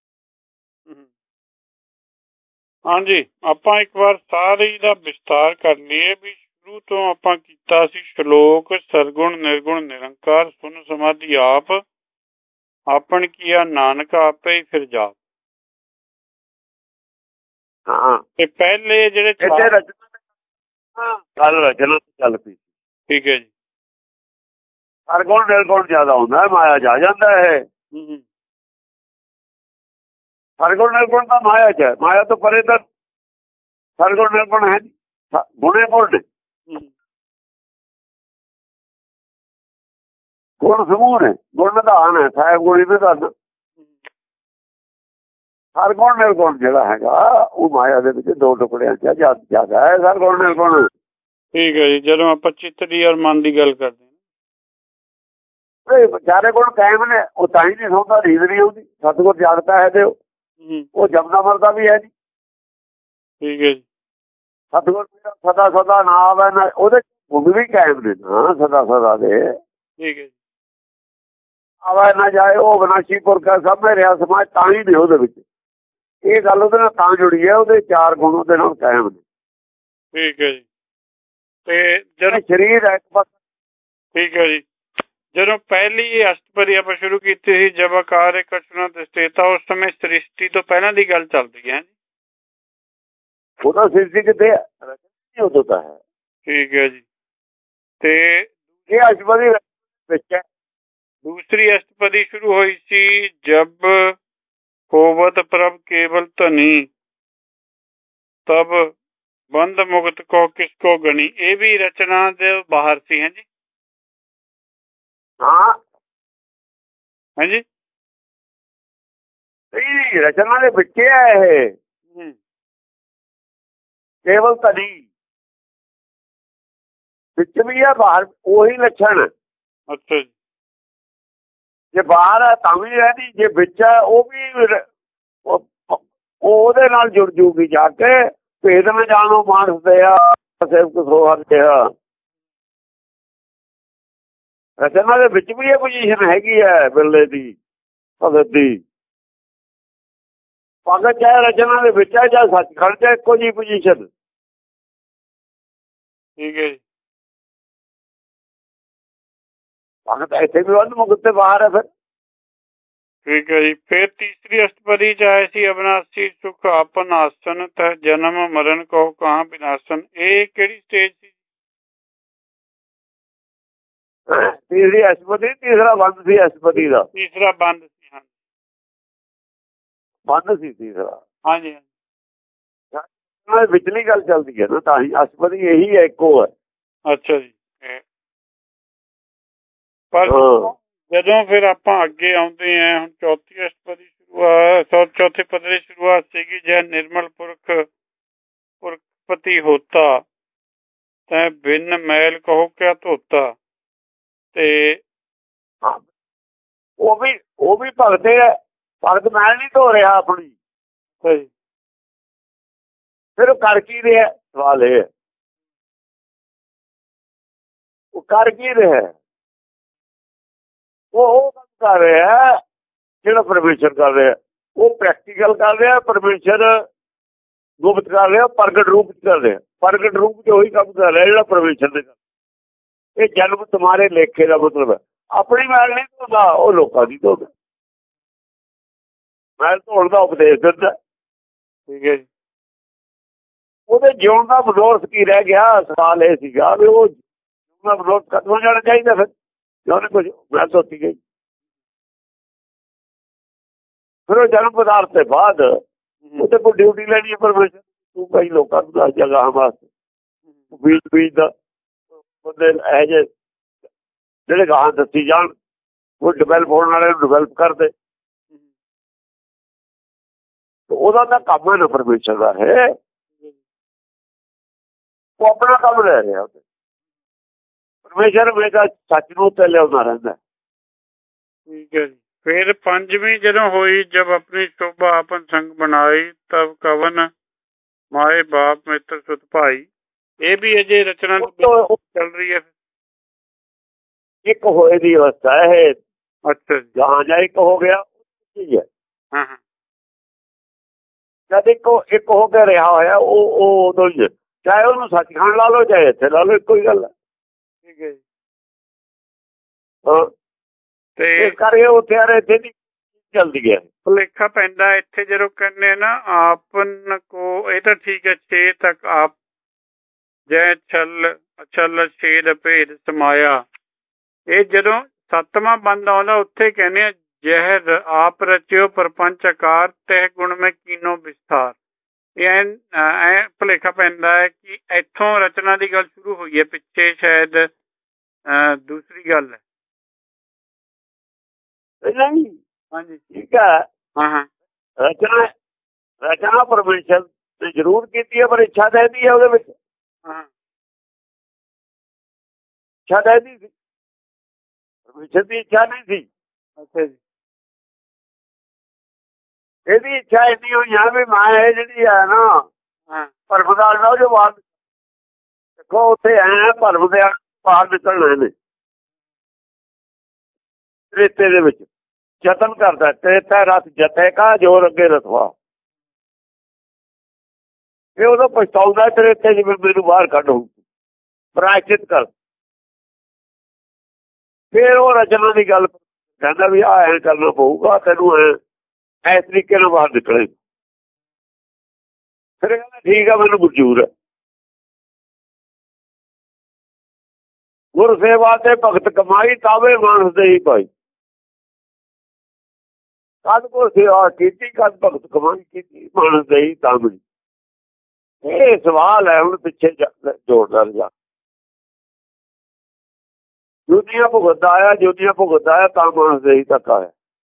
ਹਾਂਜੀ ਆਪਾਂ ਇੱਕ ਵਾਰ ਸਾਰੇ ਦਾ ਵਿਸਤਾਰ ਕਰ ਲਈਏ ਵੀ ਸ਼ੁਰੂ ਤੋਂ ਆਪਾਂ ਕੀਤਾ ਸੀ ਸ਼ਲੋਕ ਸਰਗੁਣ ਨਿਰਗੁਣ ਨਿਰੰਕਾਰ ਸੁਨ ਸਮਾਧੀ ਆਪ ਆਪਨ ਕੀਆ ਨਾਨਕ ਆਪੇ ਫਿਰ ਜਾਪ। ਹਾਂ ਤੇ ਪਹਿਲੇ ਜਿਹੜੇ ਗੱਲ ਰਚਨਾ ਚੱਲ ਪਈ। ਠੀਕ ਹੈ ਜੀ ਸਰਗੁਣ ਨਿਰਗੁਣ ਜ਼ਿਆਦਾ ਹੁੰਦਾ ਮਾਇਆ ਜਾ ਜਾਂਦਾ ਹੈ। ਸਰਗੁਣ ਨਿਰਗੁਣ ਤਾਂ ਮਾਇਆ ਚ ਹੈ। ਮਾਇਆ ਤੋਂ ਪਰੇ ਤਾਂ ਸਰਗੁਣ ਨਿਰਗੁਣ ਹੈ ਗੁਣੇ ਗੁਣ ਗੁਣ ਸਮੂਹ ਨੇ ਗੁਣ ਨਿਧਾਨ ਹੈ। ਸਾਹਿਬ ਗੁਣੀ ਨਿਧਾਨ ਸਰਗੁਣ ਨਿਰਗੁਣ ਜਿਹੜਾ ਹੈਗਾ ਉਹ ਮਾਇਆ ਦੇ ਵਿੱਚ ਦੋ ਟੁਕੜਿਆਂ ਚ ਜ਼ਿਆਦਾ ਹੈ ਸਰਗੁਣ ਨਿਰਗੁਣ। ਠੀਕ ਹੈ ਜੀ ਜਦੋਂ ਆਪਾਂ ਚਿੱਤ ਦੀ ਔਰ ਮਨ ਦੀ ਗੱਲ ਕਰਦੇ ਚਾਰੇ ਗੁਣ ਕਾਇਮ ਨੇ ਉਹ ਤਾਂ ਹੀ ਨਹੀਂ ਸੌਂਦਾ ਨੀਂਦ ਨਹੀਂ ਆਉਂਦੀ। ਸਤਿਗੁਰ ਜਾਗਦਾ ਹੈ ਤੇ ਉਹ ਜਪਦਾ ਮਰਦਾ ਵੀ ਹੈ ਨਹੀਂ। ਠੀਕ ਹੈ ਜੀ ਸਤਿਗੁਰ ਸਦਾ ਸਦਾ ਨਾ ਆਵੇ ਨਾ ਉਹਦੇ ਗੁਣ ਵੀ ਕਾਇਮ ਨੇ ਨਾ ਸਦਾ ਸਦਾ ਦੇ। ਠੀਕ ਹੈ ਆਵੇ ਨਾ ਜਾਏ ਉਹ ਵਿਨਾਸ਼ੀ ਪੁਰਖ ਸਭ ਮੇ ਰਿਹਾ ਸਮਾਜ ਤਾਂ ਹੀ ਨੇ ਉਹਦੇ ਵਿੱਚ। ਇਹ ਗੱਲ ਉਹਦੇ ਨਾਲ ਤਾਂ ਜੁੜੀ ਹੈ ਉਹਦੇ ਚਾਰ ਗੁਣ ਉਹਦੇ ਨਾਲ ਕਾਇਮ ਨੇ। ਠੀਕ ਹੈ ਜੀ ਤੇ ਜਦੋਂ ਸਰੀਰ ਹੈ ਠੀਕ ਹੈ ਜੀ ਜਦੋਂ ਪਹਿਲੀ ਅਸ਼ਟਪਦੀ ਆਪਾਂ ਸ਼ੁਰੂ ਕੀਤੀ ਸੀ ਜਬਾਕਾਰ ਕਸ਼ਨਾ ਦਸਤੇਤਾ ਉਸ ਸਮੇਂ ਸ੍ਰਿਸ਼ਟੀ ਤੋਂ ਪਹਿਲਾਂ ਦੀ ਗੱਲ ਚੱਲਦੀ ਹੈ। ਉਹਦਾ ਸ੍ਰਿਸ਼ਟੀ ਕਿਤੇ ਉਦੋਂ ਤਾਂ ਹੈ। ਠੀਕ ਹੈ ਜੀ ਤੇ ਇਹ ਅਸ਼ਟਪਦੀ ਵਿੱਚ ਹੈ। ਦੂਸਰੀ ਅਸ਼ਟਪਦੀ ਸ਼ੁਰੂ ਹੋਈ ਸੀ ਜਬ ਹੋਵਤ ਪ੍ਰਭ ਕੇਵਲ ਧਨੀ ਤਬ ਬੰਦ ਮੁਕਤ ਕੋ ਕਿਸਕੋ ਗਣੀ। ਇਹ ਵੀ ਰਚਨਾ ਦੇ ਬਾਹਰ ਸੀ ਹੈ ਜੀ। ਹਾਂ ਹਾਂਜੀ ਰਚਨਾ ਦੇ ਵਿੱਚ ਹੈ ਇਹ ਕੇਵਲ ਧਨੀ ਵਿੱਚ ਵੀ ਹੈ ਬਾਹਰ ਉਹੀ ਲੱਛਣ। ਅੱਛਾ ਜੀ ਜੇ ਬਾਹਰ ਹੈ ਤਾਂ ਵੀ ਹੈ ਨਹੀਂ ਜੇ ਵਿੱਚ ਹੈ ਉਹ ਵੀ ਉਹਦੇ ਨਾਲ ਜੁੜ ਜੂਗੀ ਜਾ ਕੇ ਭੇਦ ਮੈਂ ਜਾਣੋ ਮਾਨਸ ਦਿਆ ਸੇਵਕ ਸੋਹਰ ਦਿਆ। ਰਚਨਾ ਦੇ ਵਿੱਚ ਵੀ ਇਹ ਪੋਜੀਸ਼ਨ ਹੈਗੀ ਹੈ ਬਿਰਲੇ ਦੀ ਭਗਤ ਦੀ। ਭਗਤ ਚਾਹੇ ਰਚਨਾ ਦੇ ਵਿੱਚ ਹੈ ਜਾਂ ਸੱਚਖੰਡ ਚ ਇੱਕੋ ਜਿਹੀ ਪੋਜੀਸ਼ਨ। ਠੀਕ ਹੈ ਜੀ ਭਗਤ ਇੱਥੇ ਵੀ ਵੱਧ ਮੁਕਤ ਤੇ ਬਾਹਰ ਹੈ ਫਿਰ। ਠੀਕ ਹੈ ਜੀ ਫਿਰ ਤੀਸਰੀ ਅਸ਼ਟਪਦੀ ਚ ਆਏ ਸੀ ਅਬਨਾਸੀ ਸੁਖ ਆਪਨ ਆਸਨ ਤਹ ਜਨਮ ਮਰਨ ਕੋ ਕਹਾਂ ਵਿਨਾਸ਼ਨ। ਇਹ ਕਿਹੜੀ ਸਟੇਜ ਸੀ? ਤੀਸਰੀ ਅਸ਼ਟਪਦੀ ਤੀਸਰਾ ਬੰਦ ਸੀ ਅਸ਼ਟਪਦੀ ਦਾ। ਤੀਸਰਾ ਬੰਦ ਸੀ ਹਾਂ ਬੰਦ ਸੀ ਤੀਸਰਾ। ਹਾਂਜੀ ਉਹਨਾਂ ਦੇ ਵਿਚਲੀ ਗੱਲ ਚੱਲਦੀ ਹੈ ਨਾ, ਤਾਂ ਹੀ ਅਸ਼ਪਦੀ ਇਹੀ ਹੈ, ਇੱਕੋ ਹੈ। ਅੱਛਾ ਜੀ। ਪਰ ਜਦੋਂ ਫਿਰ ਆਪਾਂ ਅੱਗੇ ਆਉਂਦੇ ਆ, ਹੁਣ ਚੌਥੀ ਅਸ਼ਟਪਦੀ ਚੌਥੇ ਪਦ ਦੀ ਸ਼ੁਰੂਆਤ ਸੀਗੀ, ਜੈ ਨਿਰਮਲ ਪੁਰਖਪਤੀ ਹੋਤਾ ਤੈ ਬਿਨ ਮੈਲ ਕਹੋ ਕਿਆ ਧੋਤਾ। ਤੇ ਉਹ ਵੀ ਭਗਤ ਹੈ, ਭਗਤ ਮੈਲ ਨਹੀਂ ਧੋ ਰਿਹਾ ਆਪਣੀ, ਫਿਰ ਉਹ ਕਰ ਕੀ ਰਿਹਾ? ਸਵਾਲ ਇਹ ਹੈ, ਉਹ ਕਰ ਕੀ ਰਿਹਾ? ਉਹ ਕੰਮ ਕਰ ਰਿਹਾ ਜਿਹੜਾ ਪਰਮੇਸ਼ਰ ਕਰ ਰਿਹਾ, ਉਹ ਪ੍ਰੈਕਟੀਕਲ ਕਰ ਰਿਹਾ, ਪਰਮੇਸ਼ਰ ਗੁਪਤ ਕਰ ਰਿਹਾ, ਪ੍ਰਗਟ ਰੂਪ ਚ ਕਰ ਰਿਹਾ। ਪ੍ਰਗਟ ਰੂਪ ਚ ਉਹੀ ਕੰਮ ਕਰ ਰਿਹਾ ਜਿਹੜਾ ਪਰਮੇਸ਼ਰ ਦੇ ਕਰ। ਇਹ ਜਨਮ ਤੁਹਾਰੇ ਲੇਖੇ ਦਾ ਮਤਲਬ ਹੈ, ਆਪਣੀ ਮੈਲ ਨਹੀਂ ਧੋਦਾ, ਉਹ ਲੋਕਾਂ ਦੀ ਧੋਦਾ। ਮੈਲ ਧੋਣ ਦਾ ਉਪਦੇਸ਼ ਦਿੰਦਾ, ਠੀਕ ਹੈ ਜੀ। ਉਹਦੇ ਜਿਉਣ ਦਾ ਮਨੋਰਥ ਕੀ ਰਹਿ ਗਿਆ? ਸਵਾਲ ਇਹ ਸੀਗਾ ਵੀ ਉਹ ਜਿਉਣ ਦਾ ਮਨੋਰਥ ਖਤਮ ਹੋ ਜਾਣਾ ਚਾਹੀਦਾ, ਫਿਰ ਉਹਨੇ ਕੁਝ ਮੈਲ ਧੋਤੀ ਗਈ। ਫਿਰ ਉਹ ਜਨਮ ਪਦਾਰਥ ਦੇ ਬਾਅਦ ਉਹਦੇ ਕੋਲ ਡਿਊਟੀ ਲੈਣੀ ਹੈ ਪਰਮੇਸ਼ਰ, ਤੂੰ ਕਈ ਲੋਕਾਂ ਨੂੰ ਦੱਸ ਜਗ੍ਹਾ ਵਾਸਤੇ ਬੀਜ ਦਾ ਉਹਦੇ ਇਹ ਜਿਹੇ ਜਿਹੜੇ ਗਾਹਾਂ ਦੱਸੀ ਜਾਣ, ਉਹ ਡਿਵੈਲਪ ਹੋਣ ਵਾਲੇ ਨੂੰ ਡਿਵੈਲਪ ਕਰਦੇ। ਉਹਦਾ ਤਾਂ ਕੰਮ ਹੈ ਨਾ ਪਰਮੇਸ਼ਰ ਦਾ ਹੈ, ਉਹ ਆਪਣਾ ਕੰਮ ਲੈ ਰਿਹਾ। ਪਰਮੇਸ਼ਰ ਹਮੇਸ਼ਾ ਸੱਚ ਨੂੰ ਉੱਤੇ ਲਿਆਉਂਦਾ ਰਹਿੰਦਾ। ਠੀਕ ਹੈ ਜੀ। ਫਿਰ ਪੰਜਵੀਂ ਜਦੋਂ ਹੋਈ, ਜਬ ਆਪਣੀ ਸ਼ੋਭਾ ਆਪਨ ਸੰਗ ਬਣਾਈ, ਤਬ ਕਵਨ ਮਾਏ ਬਾਪ ਮਿੱਤਰ ਸੁਤ ਭਾਈ। ਇਹ ਵੀ ਅਜੇ ਰਚਨਾ ਚੱਲ ਰਹੀ ਹੈ। ਇੱਕ ਹੋਏ ਦੀ ਅਵਸਥਾ ਹੈ। ਅੱਛਾ ਜੀ। ਜਹਾਂ ਜਾਂ ਇੱਕ ਹੋ ਗਿਆ ਹੈ, ਹਾਂ ਹਾਂ। ਜਦ ਇੱਕ ਹੋ ਕੇ ਰਿਹਾ ਹੋਇਆ ਉਹ ਉਦੋਂ ਹੀ, ਚਾਹੇ ਉਹਨੂੰ ਸੱਚਖੰਡ ਲਾ ਲਓ ਚਾਹੇ ਇੱਥੇ ਲਾ ਲਓ, ਇੱਕੋ ਹੀ ਗੱਲ ਹੈ। ਠੀਕ ਹੈ ਜੀ। ਹਾਂ, ਤੇ ਇਸ ਕਰਕੇ ਉੱਥੇ ਆ ਇੱਥੇ ਦੀ ਚੱਲਦੀ ਹੈ। ਭੁਲੇਖਾ ਪੈਂਦਾ ਇੱਥੇ ਜਦੋਂ ਕਹਿੰਦੇ ਨਾ ਆਪਨ ਕੋ, ਇਹ ਤਾਂ ਠੀਕ ਹੈ 6 ਤੱਕ ਆਪ ਜੈ ਛਲ ਛੇਦ ਭੇਦ ਸਮਾਇਆ। ਇਹ ਜਦੋਂ 7ਵਾਂ ਬੰਦ ਆਉਂਦਾ ਉੱਥੇ ਕਹਿੰਦੇ ਆ ਜਹ ਆਪ ਰਚਿਓ ਪਰਪੰਚ ਆਕਾਰ ਤਹਿ ਗੁਣ ਮੈਂ ਕੀਨੋ ਵਿਸਥਾਰ। ਇਹ ਐ ਭੁਲੇਖਾ ਪੈਂਦਾ ਹੈ ਕਿ ਇੱਥੋਂ ਰਚਨਾ ਦੀ ਗੱਲ ਸ਼ੁਰੂ ਹੋਈ ਹੈ, ਪਿੱਛੇ ਸ਼ਾਇਦ ਦੂਸਰੀ ਗੱਲ ਹੈ। ਨਹੀਂ, ਹਾਂਜੀ ਠੀਕ ਹੈ। ਹਾਂ ਹਾਂ। ਰਚਨਾ ਪਰਮੇਸ਼ਰ ਨੇ ਜ਼ਰੂਰ ਕੀਤੀ ਹੈ, ਪਰ ਇੱਛਾ ਤਾਂ ਇਹਦੀ ਹੈ ਉਹਦੇ ਵਿੱਚ। ਹਾਂ, ਇੱਛਾ ਤਾਂ ਇਹਦੀ ਸੀ, ਪਰਮੇਸ਼ਰ ਦੀ ਇੱਛਾ ਨਹੀਂ ਸੀ। ਅੱਛਾ ਜੀ। ਇਹਦੀ ਇੱਛਾ ਇੰਨੀ ਹੋਈ ਹੈ ਵੀ ਮੈਂ ਇਹ ਜਿਹੜੀ ਹੈ ਨਾ ਭਰਮ ਦਾ ਉਹ ਜੋ ਬਾਹਰ ਦੇਖੋ, ਉੱਥੇ ਐ ਭਰਮ ਦੇ ਬਾਹਰ ਨਿਕਲਣਾ ਨੇ ਰੇਤੇ ਦੇ ਵਿੱਚ ਯਤਨ ਕਰਦਾ। ਤੇਤਾ ਰਥ ਜਤੇ ਕਾ ਜੋਰ ਅੱਗੇ ਰਥਵਾ। ਇਹ ਉਦੋਂ ਪਛਤਾਉਂਦਾ ਰੇਤੇ ਜਿਵੇਂ ਮੈਨੂੰ ਬਾਹਰ ਕੱਢੋ, ਪ੍ਰਾਇਚਿਤ ਕਰ। ਫਿਰ ਉਹ ਰਚਨਾ ਦੀ ਗੱਲ ਕਹਿੰਦਾ ਵੀ ਆਹ ਐਂ ਕਰਨਾ ਪਊਗਾ ਤੈਨੂੰ, ਇਸ ਤਰੀਕੇ ਨਾਲ ਬਾਹਰ ਨਿਕਲੇ। ਫਿਰ ਕਹਿੰਦਾ ਠੀਕ ਆ, ਮੈਨੂੰ ਮਨਜ਼ੂਰ ਹੈ। ਗੁਰ ਸੇਵਾ ਤੇ ਭਗਤ ਕਮਾਈ, ਤਾਵੇ ਮਾਨਸ ਦੇ ਹੀ ਭਾਈ। ਕਦ ਗੁਰ ਸੇਵਾ ਕੀਤੀ, ਕਦ ਭਗਤ ਕਮਾਈ ਕੀਤੀ, ਮਾਨਸ ਦੇ ਹੀ ਤਾਂ ਮਿਲੀ। ਇਹ ਸਵਾਲ ਹੈ ਹੁਣ ਪਿੱਛੇ ਜੋੜਦਾ ਜਾ। ਜੋਤੀਆਂ ਭੁਗਤਦਾ ਆਇਆ, ਜੋਤੀਆਂ ਭੁਗਤਦਾ ਆਇਆ ਤਾਂ ਮਾਨਸ ਦੇ ਹੀ ਤੱਕ ਆਇਆ।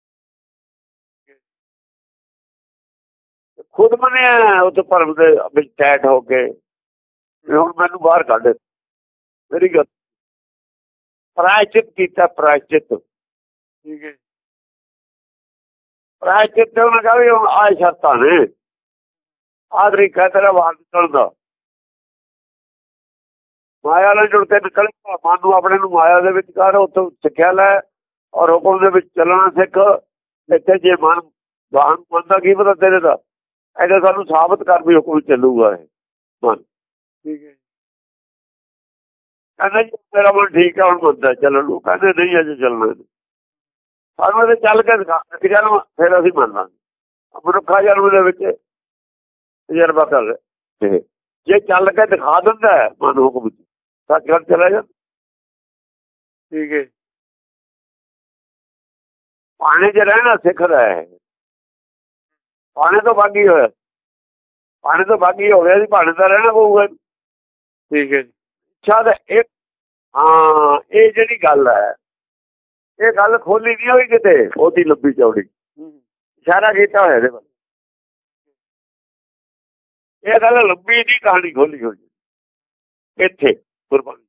ਖੁਦ ਮੰਨਿਆ ਉੱਥੇ ਭਰਮ ਦੇ ਵਿੱਚ ਟੈਟ ਹੋ ਕੇ, ਹੁਣ ਮੈਨੂੰ ਬਾਹਰ ਕੱਢ। ਮੇਰੀ ਗੱਲ ਪ੍ਰਾਇਚਿਤ ਕੀਤਾ, ਪ੍ਰਾਇਚਿਤ। ਠੀਕ ਹੈ। ਪ੍ਰਾਇਚਿਤ ਉਹਨੇ ਕਿਹਾ ਵੀ ਹੁਣ ਆਹ ਸ਼ਰਤਾਂ ਨੇ, ਆਹ ਤਰੀਕਾ ਤੇਰਾ ਬਾਹਰ ਨਿਕਲਣ ਦਾ। ਮਾਇਆ ਨਾਲ ਜੁੜ ਕੇ ਨਿਕਲ, ਮਨ ਨੂੰ ਆਪਣੇ ਨੂੰ ਮਾਇਆ ਦੇ ਵਿੱਚ ਕਰ, ਉੱਥੋਂ ਸਿੱਖਿਆ ਲੈ ਔਰ ਹੁਕਮ ਦੇ ਵਿੱਚ ਚੱਲਣਾ ਸਿੱਖ। ਇੱਥੇ ਜੇ ਮਨ ਵਾਹਨ ਮੰਨਦਾ ਕੀ ਪਤਾ ਤੇਰੇ ਦਾ, ਇਹਦਾ ਸਾਨੂੰ ਸਾਬਤ ਕਰ ਵੀ ਹੁਕਮ ਚੱਲੂਗਾ ਇਹ ਮਨ। ਠੀਕ ਹੈ। ਕਹਿੰਦਾ ਜੀ ਮੇਰਾ ਮਨ ਠੀਕ ਹੈ ਹੁਣ ਮੰਨਦਾ ਚੱਲਣ ਨੂੰ। ਕਹਿੰਦੇ ਨਹੀਂ ਅਜੇ ਚੱਲਣਾ, ਸਾਨੂੰ ਇਹਦੇ ਚੱਲ ਕੇ ਦਿਖਾ ਜਨਮ, ਫਿਰ ਅਸੀਂ ਮੰਨ ਲਾਂਗੇ। ਮਨੁੱਖਾ ਜਨਮ ਦੇ ਵਿੱਚ ਤਜਰਬਾ ਕਰ ਰਹੇ, ਜੇ ਚੱਲ ਕੇ ਦਿਖਾ ਦਿੰਦਾ ਮਨ ਹੁਕਮ ਸੱਚਖੰਡ ਚਲਾ ਜਾਂਦਾ। ਠੀਕ ਹੈ। ਪਾਣੀ 'ਚ ਰਹਿਣਾ ਸਿੱਖਦਾ ਹੈ, ਪਾਣੀ ਤੋਂ ਬਾਗੀ ਹੋਇਆ। ਪਾਣੀ ਤੋਂ ਬਾਕੀ ਹੋ ਗਿਆ ਸੀ, ਪਾਣੀ ਤਾਂ ਰਹਿਣਾ ਪਊਗਾ। ਠੀਕ ਹੈ ਜੀ। ਇੱਛਾ ਦਾ ਇਹ ਹਾਂ, ਇਹ ਜਿਹੜੀ ਗੱਲ ਹੈ, ਇਹ ਗੱਲ ਖੋਲੀ ਨਹੀਂ ਹੋਈ ਕਿਤੇ, ਉਹਦੀ ਲੰਬੀ ਚੌੜੀ ਇਸ਼ਾਰਾ ਕੀਤਾ ਹੋਇਆ ਇਹਦੇ ਵੱਲ। ਇਹ ਗੱਲ ਲੰਬੀ ਦੀ ਕਹਾਣੀ ਖੋਲੀ ਹੋਈ ਇੱਥੇ ਗੁਰਬਾਣੀ।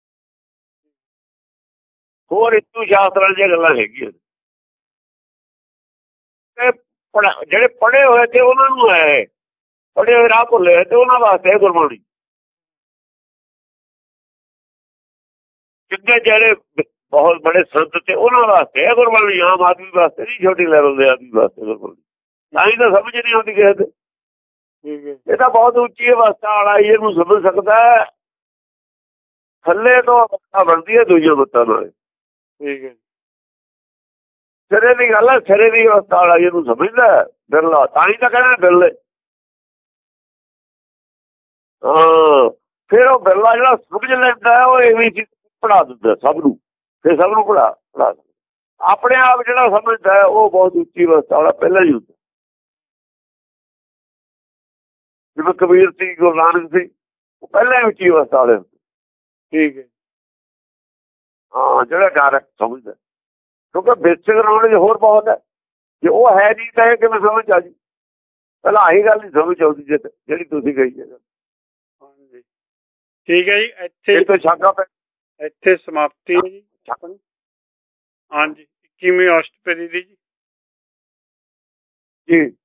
ਹੋਰ ਹਿੰਦੂ ਸ਼ਾਸਤਰਾਂ ਦੀਆਂ ਗੱਲਾਂ ਹੈਗੀਆਂ, ਜਿਹੜੇ ਪੜ੍ਹੇ ਹੋਏ ਤੇ ਉਹਨਾਂ ਨੂੰ ਹੈ, ਪੜ੍ਹੇ ਹੋਏ ਰਾਹ ਭੁੱਲੇ ਤੇ ਉਹਨਾਂ ਵਾਸਤੇ ਗੁਰਬਾਣੀ। ਜਿੱਦੇ ਜਿਹੜੇ ਬਹੁਤ ਬੜੇ ਸੰਤ ਤੇ ਉਹਨਾਂ ਵਾਸਤੇ ਹੈ ਗੁਰਬਾਣੀ, ਆਮ ਆਦਮੀ ਵਾਸਤੇ ਨਹੀਂ, ਛੋਟੀ ਲੈਵਲ ਦੇ ਆਦਮੀ ਵਾਸਤੇ ਗੁਰਬਾਣੀ। ਤਾਂ ਹੀ ਤਾਂ ਸਮਝ ਨਹੀਂ ਆਉਂਦੀ ਕਿਸੇ ਦੇ। ਇਹ ਤਾਂ ਬਹੁਤ ਉੱਚੀ ਅਵਸਥਾ ਵਾਲਾ ਹੀ ਇਹਨੂੰ ਸਮਝ ਸਕਦਾ। ਥੱਲੇ ਤੋਂ ਅਵਸਥਾ ਬਣਦੀ ਹੈ ਦੂਜੇ ਬੱਤਾਂ ਨਾਲ। ਠੀਕ ਹੈ, ਸਿਰੇ ਦੀ ਗੱਲ ਹੈ, ਸਿਰੇ ਦੀ ਅਵਸਥਾ ਵਾਲਾ ਇਹਨੂੰ ਸਮਝਦਾ ਬਿਰਲਾ। ਤਾਂ ਹੀ ਤਾਂ ਕਹਿੰਦਾ ਬਿਰਲੇ। ਹਾਂ, ਫਿਰ ਉਹ ਬਿਰਲਾ ਜਿਹੜਾ ਸਮਝ ਲੈਂਦਾ ਉਹ ਇਹ ਵੀ ਪੜ੍ਹਾ ਦਿੰਦਾ ਸਭ ਨੂੰ, ਫਿਰ ਸਭ ਨੂੰ ਪੜ੍ਹਾ ਆਪਣੇ ਆਪ ਜਿਹੜਾ ਸਮਝਦਾ ਉਹ ਬਹੁਤ ਉੱਚੀ ਅਵਸਥਾ ਵਾਲਾ ਪਹਿਲਾਂ ਹੀ ਹੁੰਦਾ। ਜਿਵੇਂ ਕਬੀਰ ਸੀ, ਗੁਰੂ ਨਾਨਕ ਸੀ, ਉਹ ਪਹਿਲਾਂ ਹੀ ਉੱਚੀ ਅਵਸਥਾ ਵਾਲੇ ਹੁੰਦੇ। ਠੀਕ ਹੈ, ਹਾਂ, ਜਿਹੜਾ ਡਾਇਰੈਕਟ ਸਮਝਦਾ, ਕਿਉਂਕਿ ਬੇਸਿਕ ਨੌਲੇਜ ਹੋਰ ਬਹੁਤ ਹੈ। ਜੇ ਉਹ ਹੈ ਨਹੀਂ ਤਾਂ ਇਹ ਕਿਵੇਂ ਸਮਝ ਆ ਜੀ? ਪਹਿਲਾਂ ਆਹੀ ਗੱਲ ਨਹੀਂ ਸਮਝ ਆਉਂਦੀ ਜਿਹੜੀ ਤੁਸੀਂ ਕਹੀ ਹੈ। ਹਾਂਜੀ, ਠੀਕ ਹੈ ਜੀ। ਇੱਥੇ ਛਾਗਾ ਇੱਥੇ ਸਮਾਪਤੀ ਹੈ ਜੀ ਆਪਣੀ। ਹਾਂਜੀ, 21ਵੀਂ ਅਸ਼ਟਪਦੀ ਦੀ ਜੀ।